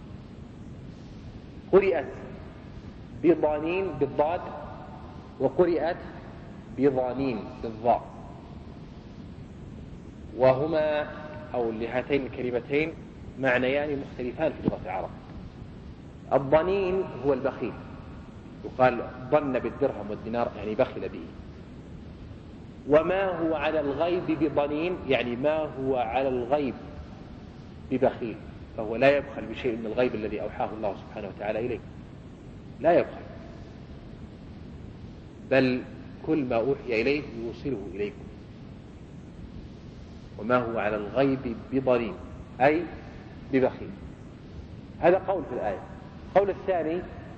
قرئت بضنين بالضاد، وقرئت بضنين بالضاء، وهما أو لهاتين الكلمتين معنيان مختلفان في لغة العرب. الضنين هو البخيل، يقال ضن بالدرهم والدينار يعني بخل به. وما هو على الغيب بضنين يعني ما هو على الغيب ببخيل، فهو لا يبخل بشيء من الغيب الذي أوحاه الله سبحانه وتعالى إليه، لا يبخل، بل كل ما أوحي إليه يوصله إليكم. وما هو على الغيب بضنين أي ببخيل. هذا قول في الآية. قول الثاني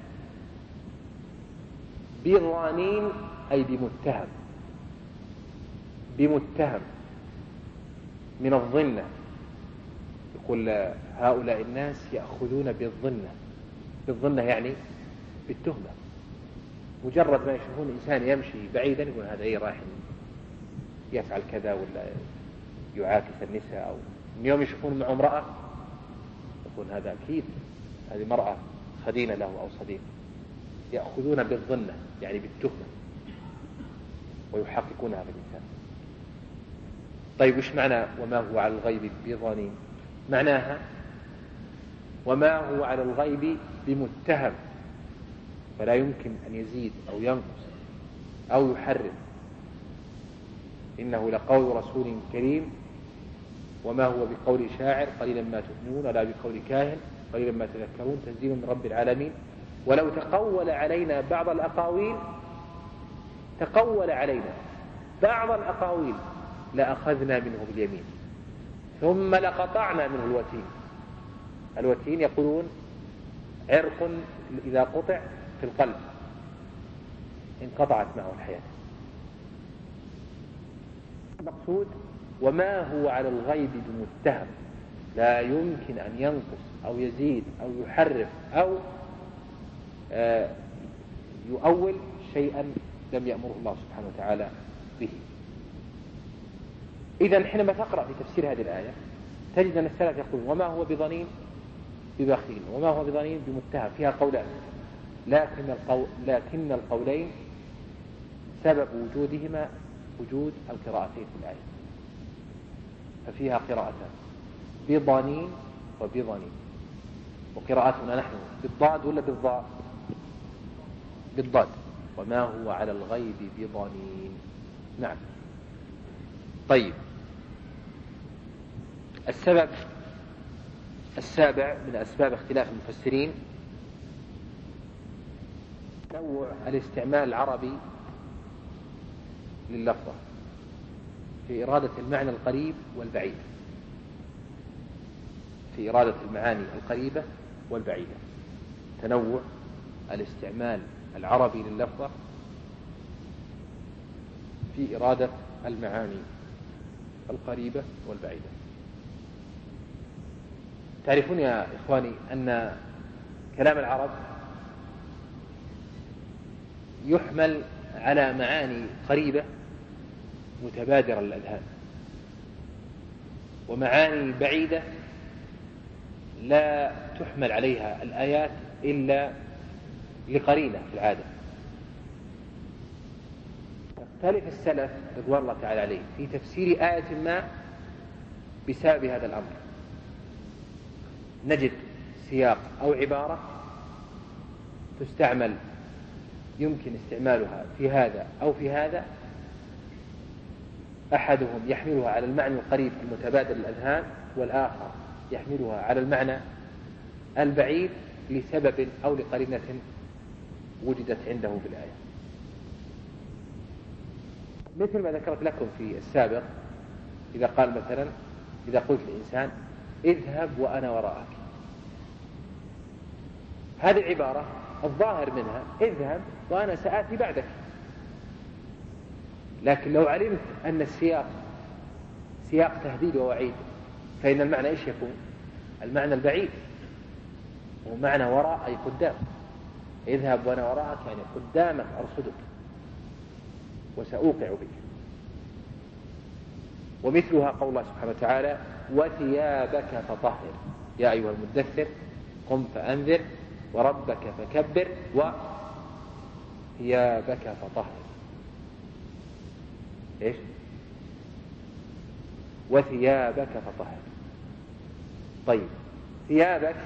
بضنين أي بمتهم، بمتهم من الظنة. يقول هؤلاء الناس يأخذون بالظنة، بالظنة يعني بالتهمة. مجرد ما يشوفون إنسان يمشي بعيدا يقول هذا إيه راح يفعل كذا ولا يعاكس النساء، أو من يوم يشوفون معه امرأة يقول هذا أكيد هذه مرأة خدينة له أو صديق. يأخذون بالظنة يعني بالتهمة ويحققونها في الإنسان. طيب وش معنى وما هو على الغيب بضنين؟ معناها وما هو على الغيب بمتهم، فلا يمكن أن يزيد أو ينقص أو يحرف. إنه لقول رسول كريم وما هو بقول شاعر قليلا ما تؤمنون ولا بقول كاهن قليلا ما تذكرون تنزيل من رب العالمين. ولو تقول علينا بعض الأقاويل، تقول علينا بعض الأقاويل لأخذنا منه باليمين ثم لقطعنا منه الوتين. الوتين يقولون عرق إذا قطع في القلب انقطعت معه الحياة. المقصود وما هو على الغيب بمتهم، لا يمكن أن ينقص أو يزيد أو يحرف أو يؤول شيئا لم يأمره الله سبحانه وتعالى به. إذن حينما تقرأ في تفسير هذه الآية تجد أن السلف يقولون وما هو بضنين ببخيل وما هو بضنين بمتهم، فيها قولان، لكن القولين سبب وجودهما وجود القراءتين في الآية. ففيها قراءتان بضنين وبضنين، وقراءتنا نحن بالضاد ولا بالضاء؟ بالضاد. وما هو على الغيب بضنين. نعم. طيب السبب السابع من أسباب اختلاف المفسرين تنوع الاستعمال العربي لللفظة في إرادة المعنى القريب والبعيد، في إرادة المعاني القريبة والبعيدة. تنوع الاستعمال العربي لللفظة في إرادة المعاني القريبة والبعيدة. تعرفون يا إخواني أن كلام العرب يحمل على معاني قريبة متبادرة للأذهان، ومعاني بعيدة لا تحمل عليها الآيات إلا لقرينة في العادة. يختلف السلف رضوان الله تعالى عليه في تفسير آية ما بسبب هذا الأمر. نجد سياق أو عبارة تستعمل يمكن استعمالها في هذا أو في هذا، أحدهم يحملها على المعنى القريب المتبادل للأذهان، والآخر يحملها على المعنى البعيد لسبب أو لقرينة وجدت عنده في الآية. مثل ما ذكرت لكم في السابق، إذا قال مثلا إذا قلت للإنسان اذهب وأنا وراءك، هذه العبارة الظاهر منها اذهب وأنا سآتي بعدك، لكن لو علمت أن السياق سياق تهديد ووعيد فإن المعنى إيش يكون؟ المعنى البعيد، ومعنى وراء أي قدام. اذهب وأنا وراءك يعني قدامك أرصدك وسأوقع بك. ومثلها قول الله سبحانه وتعالى وثيابك فطهر يا أيها المدثر قم فأنذر وربك فكبر وثيابك فطهر. إيش؟ وثيابك فطهر. طيب، ثيابك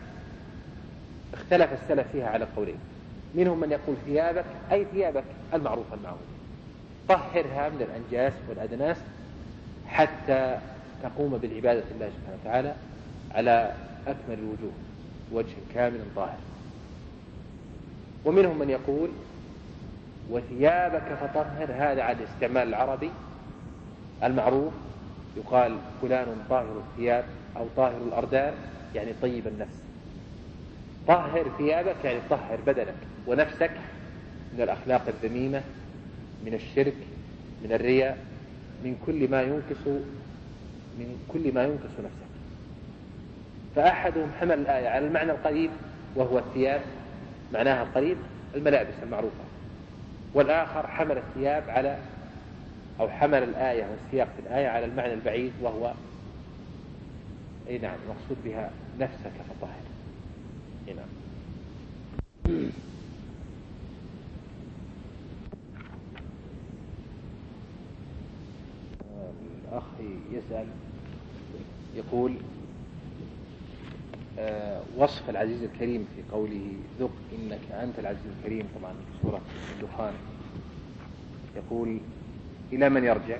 اختلف السلف فيها على قولين. منهم من يقول ثيابك أي ثيابك المعروفة المعروفة، طهرها من الأنجاس والأدناس حتى تقوم بالعبادة لله سبحانه وتعالى على أكمل الوجوه وجه كامل ظاهر. ومنهم من يقول وثيابك فطهر، هذا على الاستعمال العربي المعروف، يقال فلان طاهر الثياب أو طاهر الأردان، يعني طيب النفس. طهر ثيابك يعني طهر بدنك ونفسك من الأخلاق الذميمة، من الشرك، من الرياء، من كل ما ينقص نفسك. فأحدهم حمل الآية على المعنى القريب وهو الثياب، معناها القريب الملابس المعروفة، والآخر حمل الثياب على أو حمل الآية والسياق في الآية على المعنى البعيد وهو نعم مقصود بها نفسك فطهر. نعم. الأخ يسأل يقول وصف العزيز الكريم في قوله ذق إنك أنت العزيز الكريم، طبعا في سورة الدخان، يقول إلى من يرجع؟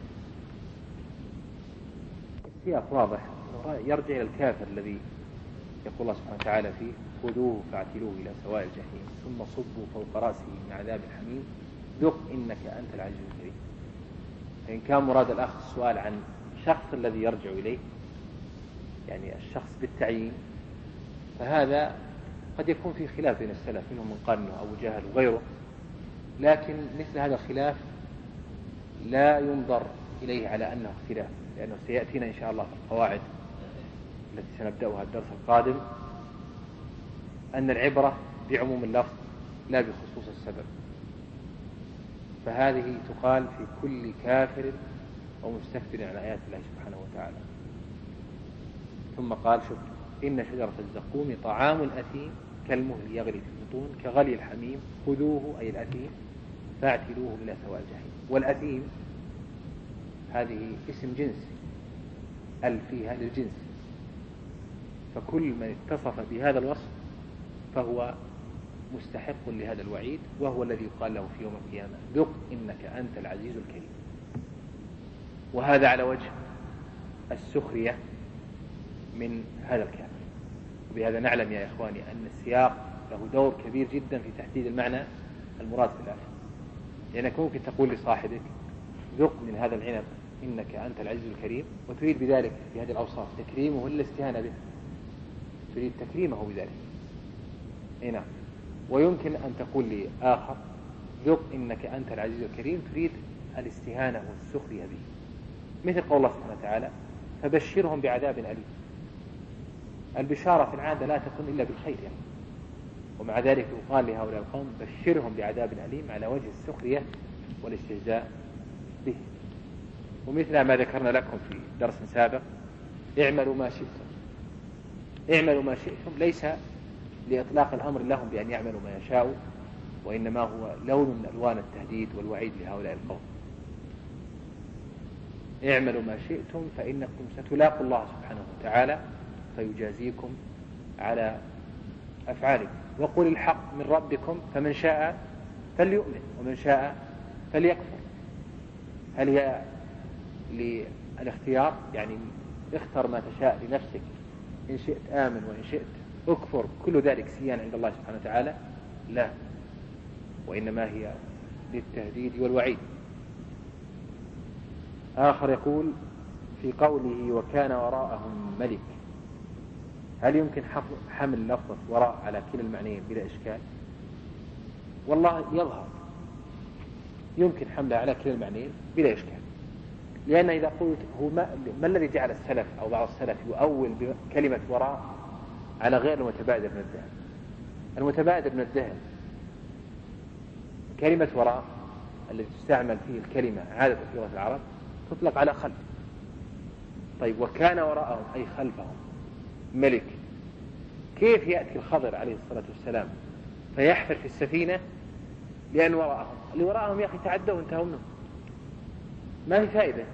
السياق واضح، يرجع إلى الكافر الذي يقول الله سبحانه وتعالى فيه خذوه فاعتلوه إلى سواء الجحيم ثم صبوا فوق رأسه من عذاب الحميم ذق إنك أنت العزيز الكريم. فإن كان مراد الأخ السؤال عن الشخص الذي يرجع إليه، يعني الشخص بالتعيين، فهذا قد يكون في خلاف بين السلف، منهم من قال أنه أبو جهل وغيره، لكن مثل هذا الخلاف لا ينظر إليه على أنه اختلاف، لأنه سيأتينا إن شاء الله في القواعد التي سنبدأها الدرس القادم أن العبرة بعموم اللفظ لا بخصوص السبب. فهذه تقال في كل كافر أو مستكبر عن آيات الله سبحانه وتعالى. ثم قال شوف إن شجرة الزقوم طعام الأثيم كالمهل يغلي في البطون كغلي الحميم خذوه أي الأثيم فاعتلوه إلى سواء الجحيم. والأثيم هذه اسم جنس، فيها للجنس، فكل من اتصف بهذا الوصف فهو مستحق لهذا الوعيد، وهو الذي يقال له في يوم القيامة ذق إنك أنت العزيز الكريم. وهذا على وجه السخرية من هذا الكافر. وبهذا نعلم يا إخواني أن السياق له دور كبير جدا في تحديد المعنى المراد في الآية. لأنك ممكن تقول لصاحبك ذق من هذا العنب إنك أنت العزيز الكريم، وتريد بذلك في هذه الأوصاف تكريمه إلا استهانة به، تريد تكريمه بذلك. نعم. ويمكن أن تقول لآخر ذق إنك أنت العزيز الكريم، تريد الاستهانة والسخرية به، مثل قول الله سبحانه وتعالى فبشرهم بعذاب أليم. البشارة في العادة لا تكون إلا بالخير يعني. ومع ذلك يقال لهؤلاء القوم بشرهم بعذاب أليم على وجه السخرية والاستهزاء به. ومثل ما ذكرنا لكم في درس سابق اعملوا ما شئتم، اعملوا ما شئتم ليس لإطلاق الأمر لهم بأن يعملوا ما يشاءوا، وإنما هو لون من ألوان التهديد والوعيد لهؤلاء القوم. اعملوا ما شئتم فإنكم ستلاقوا الله سبحانه وتعالى فيجازيكم على أفعالكم. وقل الحق من ربكم فمن شاء فليؤمن ومن شاء فليكفر. هل هي للاختيار؟ يعني اختر ما تشاء لنفسك، إن شئت آمن وإن شئت اكفر، كل ذلك سيان عند الله سبحانه وتعالى؟ لا، وإنما هي للتهديد والوعيد. آخر يقول في قوله وكان وراءهم ملك، هل يمكن حمل لفظة وراء على كلا المعنيين بلا إشكال؟ والله يظهر يمكن حملها على كلا المعنيين بلا إشكال، لأن إذا قلت هو ما الذي جعل السلف أو بعض السلف يؤول بكلمة وراء على غير المتبادر من الذهن؟ المتبادر من الذهن كلمة وراء التي تستعمل فيه الكلمة عادة في لغة العرب تطلق على خلف. طيب وكان وراءهم أي خلفهم ملك، كيف يأتي الخضر عليه الصلاة والسلام فيحفر في السفينة؟ لأن وراءهم، اللي وراءهم يا أخي تعدوا وانتهوا منهم، ما في فائدة.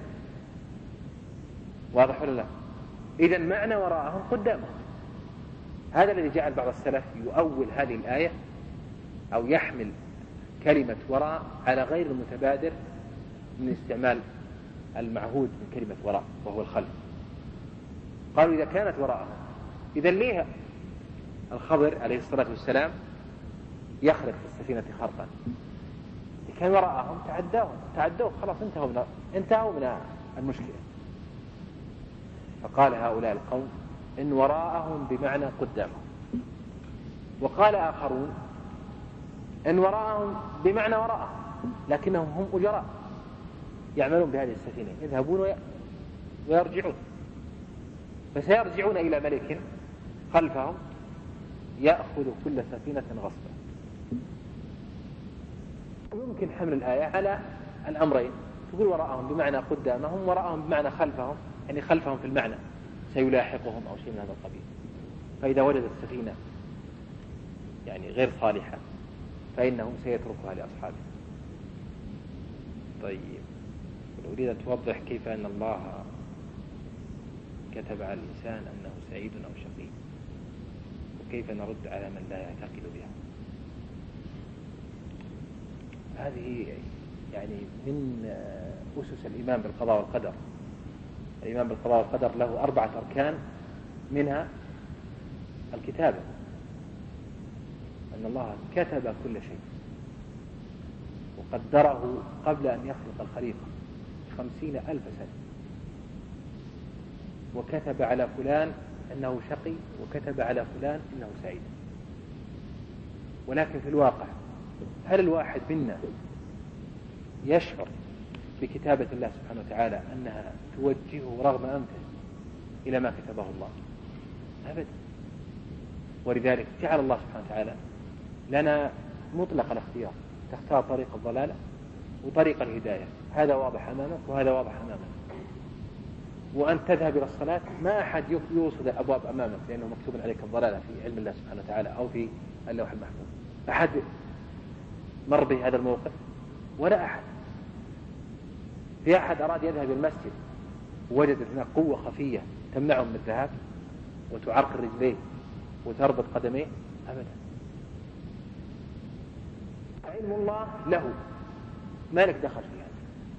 واضح ولا لا؟ إذا معنى وراءهم قدامهم. هذا الذي جعل بعض السلف يؤول هذه الآية أو يحمل كلمة وراء على غير المتبادر من استعمال المعهود من كلمة وراء وهو الخلف. قالوا إذا كانت وراءهم، إذا ليه الخضر عليه الصلاة والسلام يخرق في السفينة خرقا؟ كان وراءهم تعدوا خلاص انتهوا من المشكلة. فقال هؤلاء القوم إن وراءهم بمعنى قدامهم. وقال آخرون إن وراءهم بمعنى وراءهم، لكنهم هم أجراء يعملون بهذه السفينة، يذهبون ويرجعون، فسيرجعون إلى ملك خلفهم يأخذ كل سفينة غصبا. يمكن حمل الآية على الأمرين، تقول وراءهم بمعنى قدامهم، وراءهم بمعنى خلفهم، يعني خلفهم في المعنى سيلاحقهم أو شيء من هذا القبيل. فإذا وجد السفينة يعني غير صالحة فإنه سيتركها لأصحابه. طيب، أريد أن توضح كيف أن الله كتب على الإنسان أنه سعيد أو شقي، وكيف نرد على من لا يعتقد بها. هذه يعني من أسس الإيمان بالقضاء والقدر. الإيمان بالقضاء والقدر له 4 أركان، منها الكتابة، أن الله كتب كل شيء وقدره قبل أن يخلق الخليقة 50,000 سنة، وكتب على فلان أنه شقي وكتب على فلان أنه سعيد. ولكن في الواقع هل الواحد منا يشعر بكتابة الله سبحانه وتعالى أنها توجهه رغم أنفه إلى ما كتبه الله؟ أبدا. ولذلك جعل الله سبحانه وتعالى لنا مطلق الاختيار، تختار طريق الضلالة وطريق الهداية، هذا واضح أمامك وهذا واضح أمامك. وأن تذهب إلى الصلاة ما أحد يوصد الأبواب أمامك لأنه مكتوب عليك الضلالة في علم الله سبحانه وتعالى أو في اللوح المحفوظ. أحد مر بهذا الموقف؟ ولا أحد. في أحد أراد يذهب المسجد ووجد هناك قوة خفية تمنعه من الذهاب وتعرقل رجليه وتربط قدميه؟ أبدا. علم الله له، ما لك دخل فيها.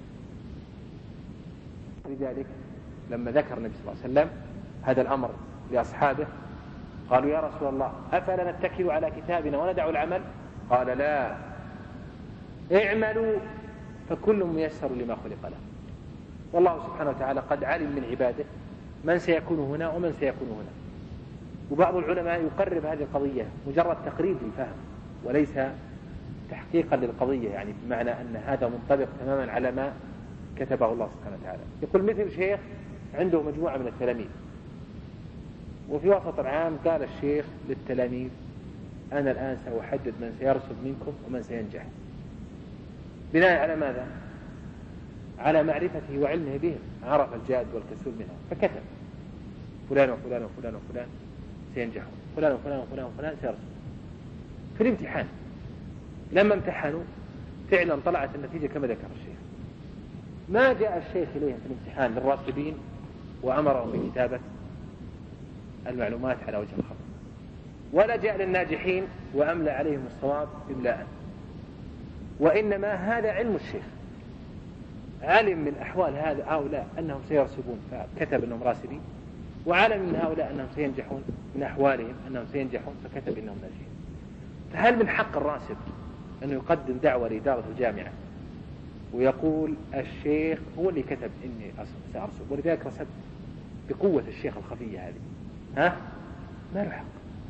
لذلك لما ذكر النبي صلى الله عليه وسلم هذا الأمر لأصحابه قالوا يا رسول الله أفلا نتكل على كتابنا وندع العمل؟ قال لا، اعملوا فكل ميسر لما خلق له. والله سبحانه وتعالى قد علم من عباده من سيكون هنا ومن سيكون هنا. وبعض العلماء يقرب هذه القضية مجرد تقريب للفهم وليس تحقيقا للقضية، يعني بمعنى أن هذا منطبق تماما على ما كتبه الله سبحانه وتعالى. يقول مثل شيخ عنده مجموعة من التلاميذ، وفي وسط العام قال الشيخ للتلاميذ أنا الآن سأحدد من سيرسب منكم ومن سينجح. بناء على ماذا؟ على معرفته وعلمه بهم، عرف الجاد والكسول منهم فكتب فلان وفلان وفلان وفلان سينجحون، فلان وفلان وفلان وفلان سيرسب. في الامتحان لما امتحنوا فعلا طلعت النتيجة كما ذكر الشيخ. ما جاء الشيخ إليهم في الامتحان للراسبين وأمرهم بكتابة المعلومات على وجه الخط، ولا جاء للناجحين وأملى عليهم الصواب إملاء. وإنما هذا علم الشيخ، علم من أحوال هؤلاء أنهم سيرسبون فكتب أنهم راسبين، وعلم من هؤلاء أنهم سينجحون من أحوالهم أنهم سينجحون فكتب أنهم ناجحين. فهل من حق الراسب أنه يقدم دعوة لإدارة الجامعة ويقول الشيخ هو اللي كتب إني سأرسب ولذلك رسبت بقوة الشيخ الخفية هذه؟ ما له حق.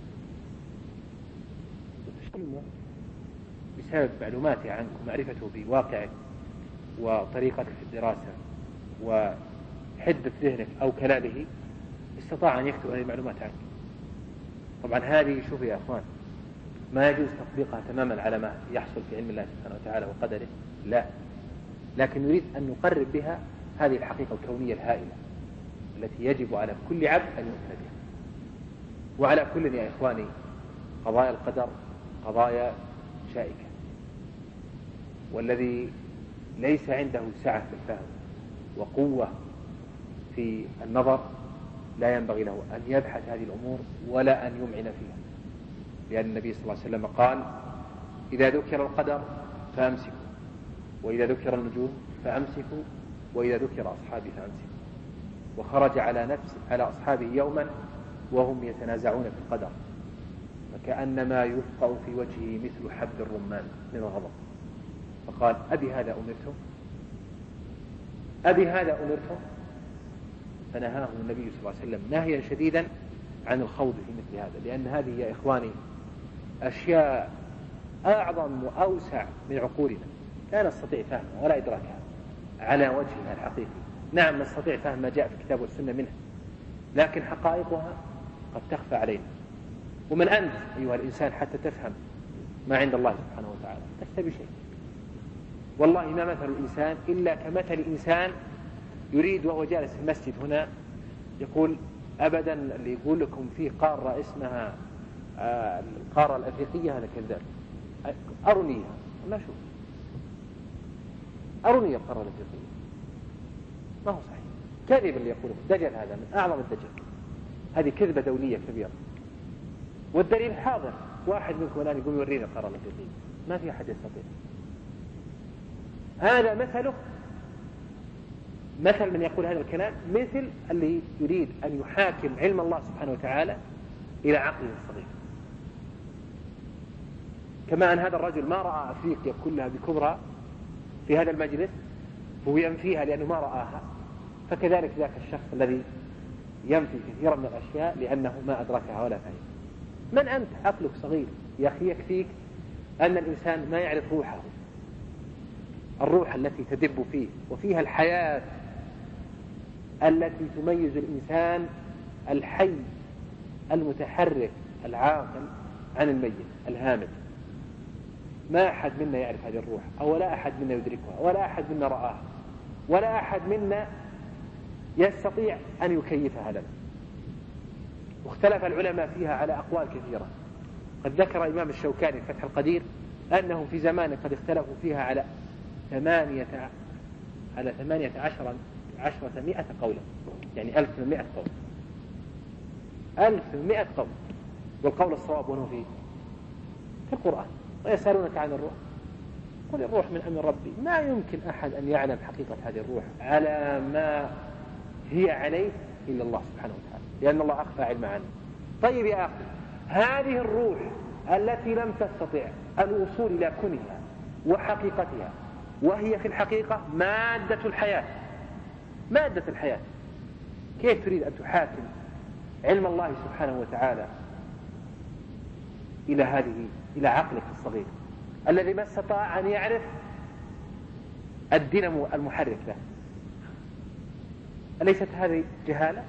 تشتمه بسبب معلوماته عنك ومعرفته بواقعك وطريقتك في الدراسة وحدة ذهنك أو كلاله استطاع أن يكتب هذه المعلومات عنك. طبعا هذه شوف يا أخوان ما يجوز تطبيقها تماما على ما يحصل في علم الله سبحانه وتعالى وقدره، لا، لكن نريد أن نقرب بها هذه الحقيقة الكونية الهائلة التي يجب على كل عبد أن يؤمن بها. وعلى كل يا إخواني قضايا القدر قضايا شائكة، والذي ليس عنده سعة في الفهم وقوة في النظر لا ينبغي له أن يبحث هذه الأمور ولا أن يمعن فيها، لأن النبي صلى الله عليه وسلم قال: إذا ذكر القدر فأمسكوا، وإذا ذكر النجوم فأمسكوا، وإذا ذكر أصحابي فأمسكوا. وخرج على أصحابه يوما وهم يتنازعون في القدر، فكأنما يفقع في وجهه مثل حب الرمان من الغضب، فقال: أبي هذا أمرتم؟ أبي هذا أمرتم؟ فنهاه النبي صلى الله عليه وسلم نهيا شديدا عن الخوض في مثل هذا، لأن هذه يا إخواني أشياء أعظم وأوسع من عقولنا، لا نستطيع فهمها ولا إدراكها على وجهها الحقيقي. نعم نستطيع فهم ما جاء في الكتاب والسنة منها، لكن حقائقها قد تخفى علينا. ومن أنت أيها الإنسان حتى تفهم ما عند الله سبحانه وتعالى؟ لست بشيء. والله ما مثل الإنسان إلا كمثل إنسان يريد وهو جالس في المسجد هنا يقول: أبدا اللي يقول لكم فيه قارة اسمها القارة الأفريقية هذا كذاب، أرنيها. ما شوف أرني القارة الأفريقية، ما هو صحيح، كذب اللي يقوله، دجل، هذا من أعظم الدجل، هذه كذبة دولية كبيرة. والدليل حاضر، واحد منكم الآن يقول يورينا القارة الأفريقية، ما في أحد يستطيع. هذا مثل من يقول هذا الكلام، مثل اللي يريد أن يحاكم علم الله سبحانه وتعالى إلى عقله الصغير. كما أن هذا الرجل ما رأى أفريقيا كلها بكبرى في هذا المجلس هو ينفيها لأنه ما رآها، فكذلك ذاك الشخص الذي ينفي كثيرا من الأشياء لأنه ما أدركها ولا فهم. من أنت؟ عقلك صغير يا أخي. يكفيك أن الإنسان ما يعرف روحه، الروح التي تدب فيه وفيها الحياة التي تميز الإنسان الحي المتحرك العاقل عن الميت الهامد. ما أحد منا يعرف هذه الروح، أو لا أحد منا يدركها، ولا أحد منا رآها، ولا أحد منا يستطيع أن يكيفها لنا. واختلف العلماء فيها على أقوال كثيرة. قد ذكر الإمام الشوكاني في فتح القدير أنه في زمان قد اختلفوا فيها على 18 قولا، يعني 1100 قول، 1100 قول. والقول الصواب وانه في القرآن: ويسألونك عن الروح قل الروح من أمر ربي. ما يمكن أحد أن يعلم حقيقة هذه الروح على ما هي عليه إلا الله سبحانه وتعالى، لأن الله أخفى علم عنه. طيب يا أخي، هذه الروح التي لم تستطع الوصول إلى كنها وحقيقتها، وهي في الحقيقة مادة الحياة، كيف تريد أن تحاكم علم الله سبحانه وتعالى إلى عقلك الصغير الذي ما استطاع أن يعرف الدينامو المحرك له؟ أليست هذه جهالة؟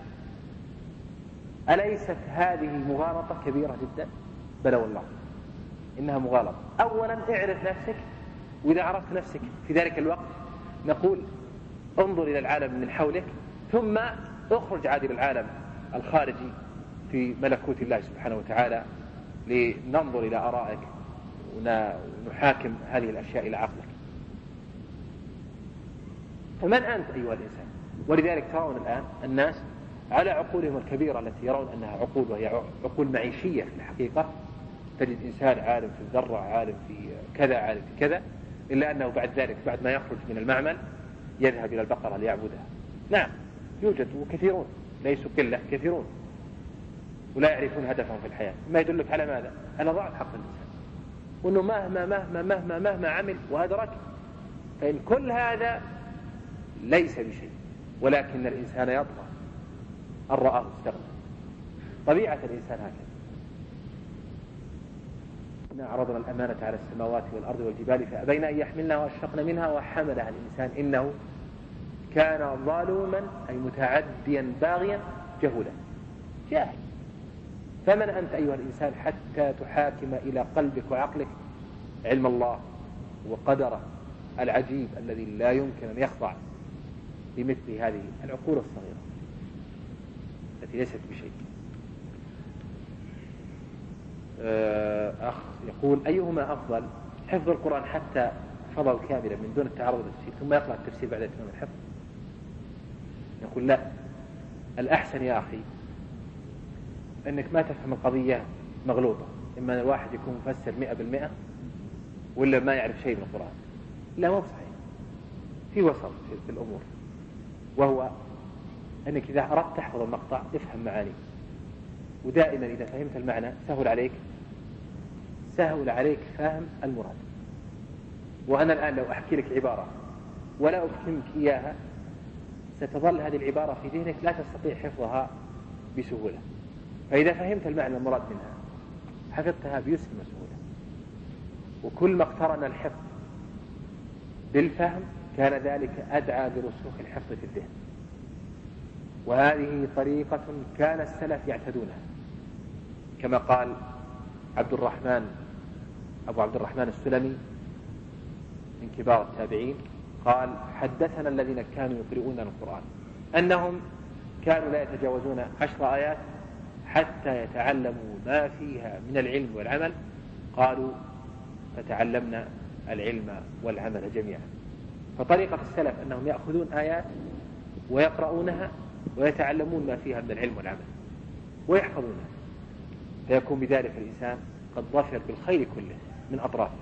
أليست هذه مغالطة كبيرة جدا؟ بلى والله إنها مغالطة. أولا اعرف نفسك، وإذا عرفت نفسك في ذلك الوقت نقول انظر إلى العالم من حولك، ثم اخرج عاد إلى العالم الخارجي في ملكوت الله سبحانه وتعالى لننظر إلى آرائك ونحاكم هذه الأشياء إلى عقلك. فمن أنت أيها الإنسان؟ ولذلك ترون الآن الناس على عقولهم الكبيرة التي يرون أنها عقول، وهي عقول معيشية في الحقيقة. تجد إنسان عالم في الذرة، عالم في كذا، عالم في كذا، إلا أنه بعد ذلك بعد ما يخرج من المعمل يذهب إلى البقرة ليعبدها. نعم يوجد كثيرون، ليسوا قلة، كثيرون، ولا يعرفون هدفهم في الحياة. ما يدلك على ماذا؟ على ضعف حق الإنسان، وأنه مهما عمل وأدرك فإن كل هذا ليس بشيء، ولكن الإنسان يطغى أن رآه استغنى. طبيعة الإنسان هكذا. إنا عرضنا الأمانة على السماوات والأرض والجبال فأبين أن يحملنها وأشفقن منها وحملها الإنسان إنه كان ظالوما أي متعديا باغيا جهولا جاهل. فمن أنت أيها الإنسان حتى تحاكم إلى قلبك وعقلك علم الله وقدره العجيب الذي لا يمكن أن يخضع لمثل هذه العقول الصغيرة؟ التي ليست بشيء. أخ يقول أيهما أفضل، حفظ القرآن حتى فضل كاملا من دون التعرض للتفسير ثم يقرأ التفسير بعد إتمام الحفظ؟ يقول لا، الأحسن يا أخي أنك ما تفهم القضية مغلوطة، إما أن الواحد يكون مفسر 100% ولا ما يعرف شيء من القرآن. لا، مو صحيح، في وسط في الأمور، وهو أنك إذا أردت تحفظ المقطع افهم معانيه، ودائما إذا فهمت المعنى سهل عليك فهم المراد. وأنا الآن لو أحكي لك عبارة ولا أفهمك إياها ستظل هذه العبارة في ذهنك لا تستطيع حفظها بسهولة، فإذا فهمت المعنى المراد منها حفظتها بيسر وسهولة. وكل ما اقترن الحفظ بالفهم كان ذلك أدعى لرسوخ الحفظ في الذهن. وهذه طريقة كان السلف يعتدونها، كما قال أبو عبد الرحمن السلمي من كبار التابعين، قال حدثنا الذين كانوا يقرؤون القرآن أنهم كانوا لا يتجاوزون 10 آيات حتى يتعلموا ما فيها من العلم والعمل. قالوا فتعلمنا العلم والعمل جميعا. فطريقة السلف أنهم يأخذون آيات ويقرؤونها ويتعلمون ما فيها من العلم والعمل ويحفظونها، فيكون بذلك الإنسان قد ظفر بالخير كله من أطرافه.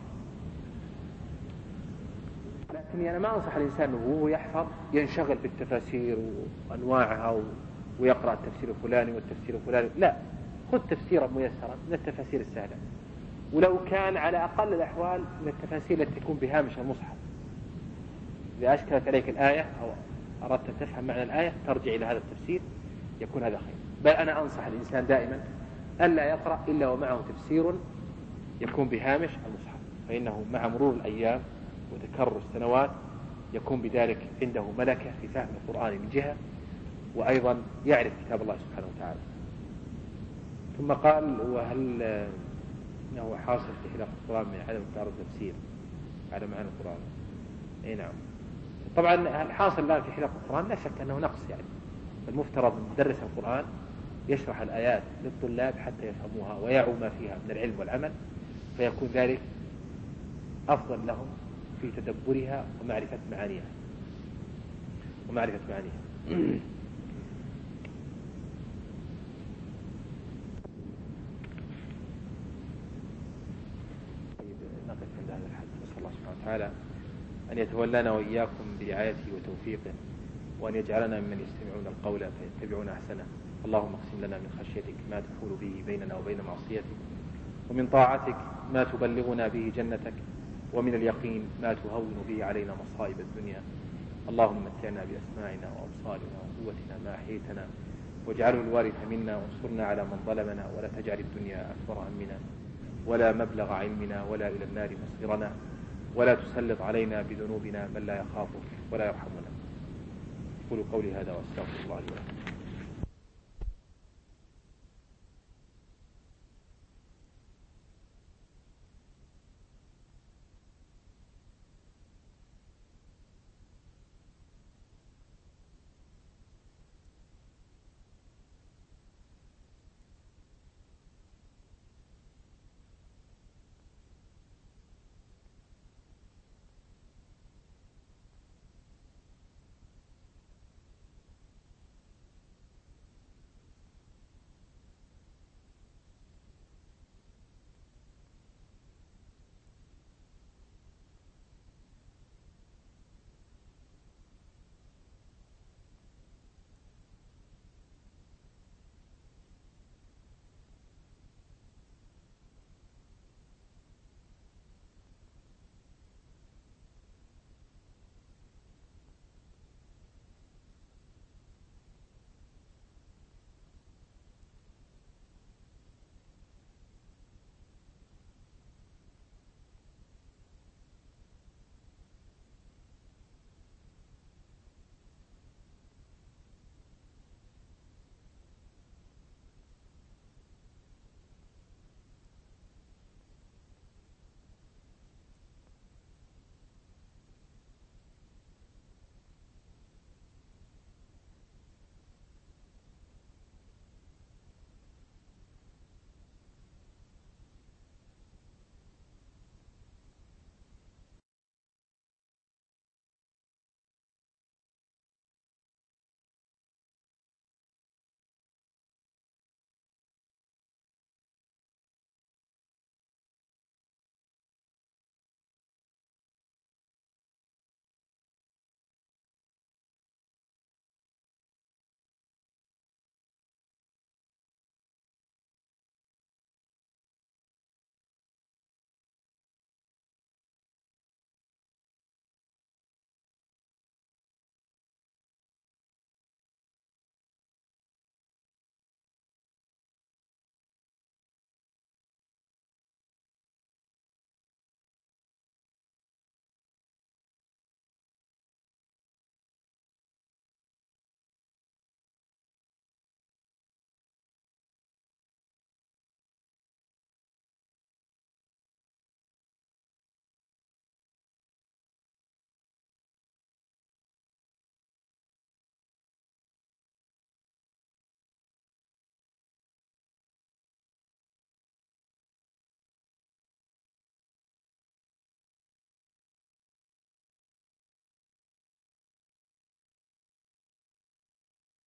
لكني أنا ما أنصح الإنسان وهو يحفظ ينشغل بالتفاسير وأنواعها ويقرأ التفسير الفلاني والتفسير الفلاني. لا، خذ تفسيرا ميسرا من التفاسير السهلة، ولو كان على أقل الأحوال من التفاسير التي تكون بهامش المصحف. إذا أشكلت عليك الآية أو أردت أن تفهم معنى الآية ترجع إلى هذا التفسير، يكون هذا خير. بل أنا أنصح الإنسان دائما ألا يقرأ إلا ومعه تفسير يكون بهامش المصحف، فإنه مع مرور الأيام وتكرر السنوات يكون بذلك عنده ملكة في فهم القرآن من جهة، وأيضا يعرف كتاب الله سبحانه وتعالى. ثم قال وهل إنه حاصل في حلقة القرآن من عدم تعرض التفسير على معنى القرآن؟ أي نعم. طبعا الحاصل الآن في حلقة القرآن لا شك أنه نقص، يعني المفترض أن مدرس القرآن يشرح الآيات للطلاب حتى يفهموها ويعوا ما فيها من العلم والعمل، فيكون ذلك أفضل لهم في تدبرها ومعرفة معانيها. نقف عند هذا الحد، نسأل الله سبحانه وتعالى أن يتولانا وإياكم برعايته وتوفيقه، وأن يجعلنا ممن يستمعون القول فيتبعون أحسنه. اللهم اقسم لنا من خشيتك ما تحول به بيننا وبين معصيتك، ومن طاعتك ما تبلغنا به جنتك، ومن اليقين ما تهون به علينا مصائب الدنيا. اللهم متعنا بأسماعنا وأبصارنا وقوتنا ما أحييتنا، واجعله الوارث منا، وانصرنا على من ظلمنا، ولا تجعل الدنيا أكبر همنا ولا مبلغ علمنا ولا إلى النار مصيرنا، ولا تسلط علينا بذنوبنا من لا يخافك ولا يرحمنا. قولوا قولي هذا واستغفر الله لي ولكم.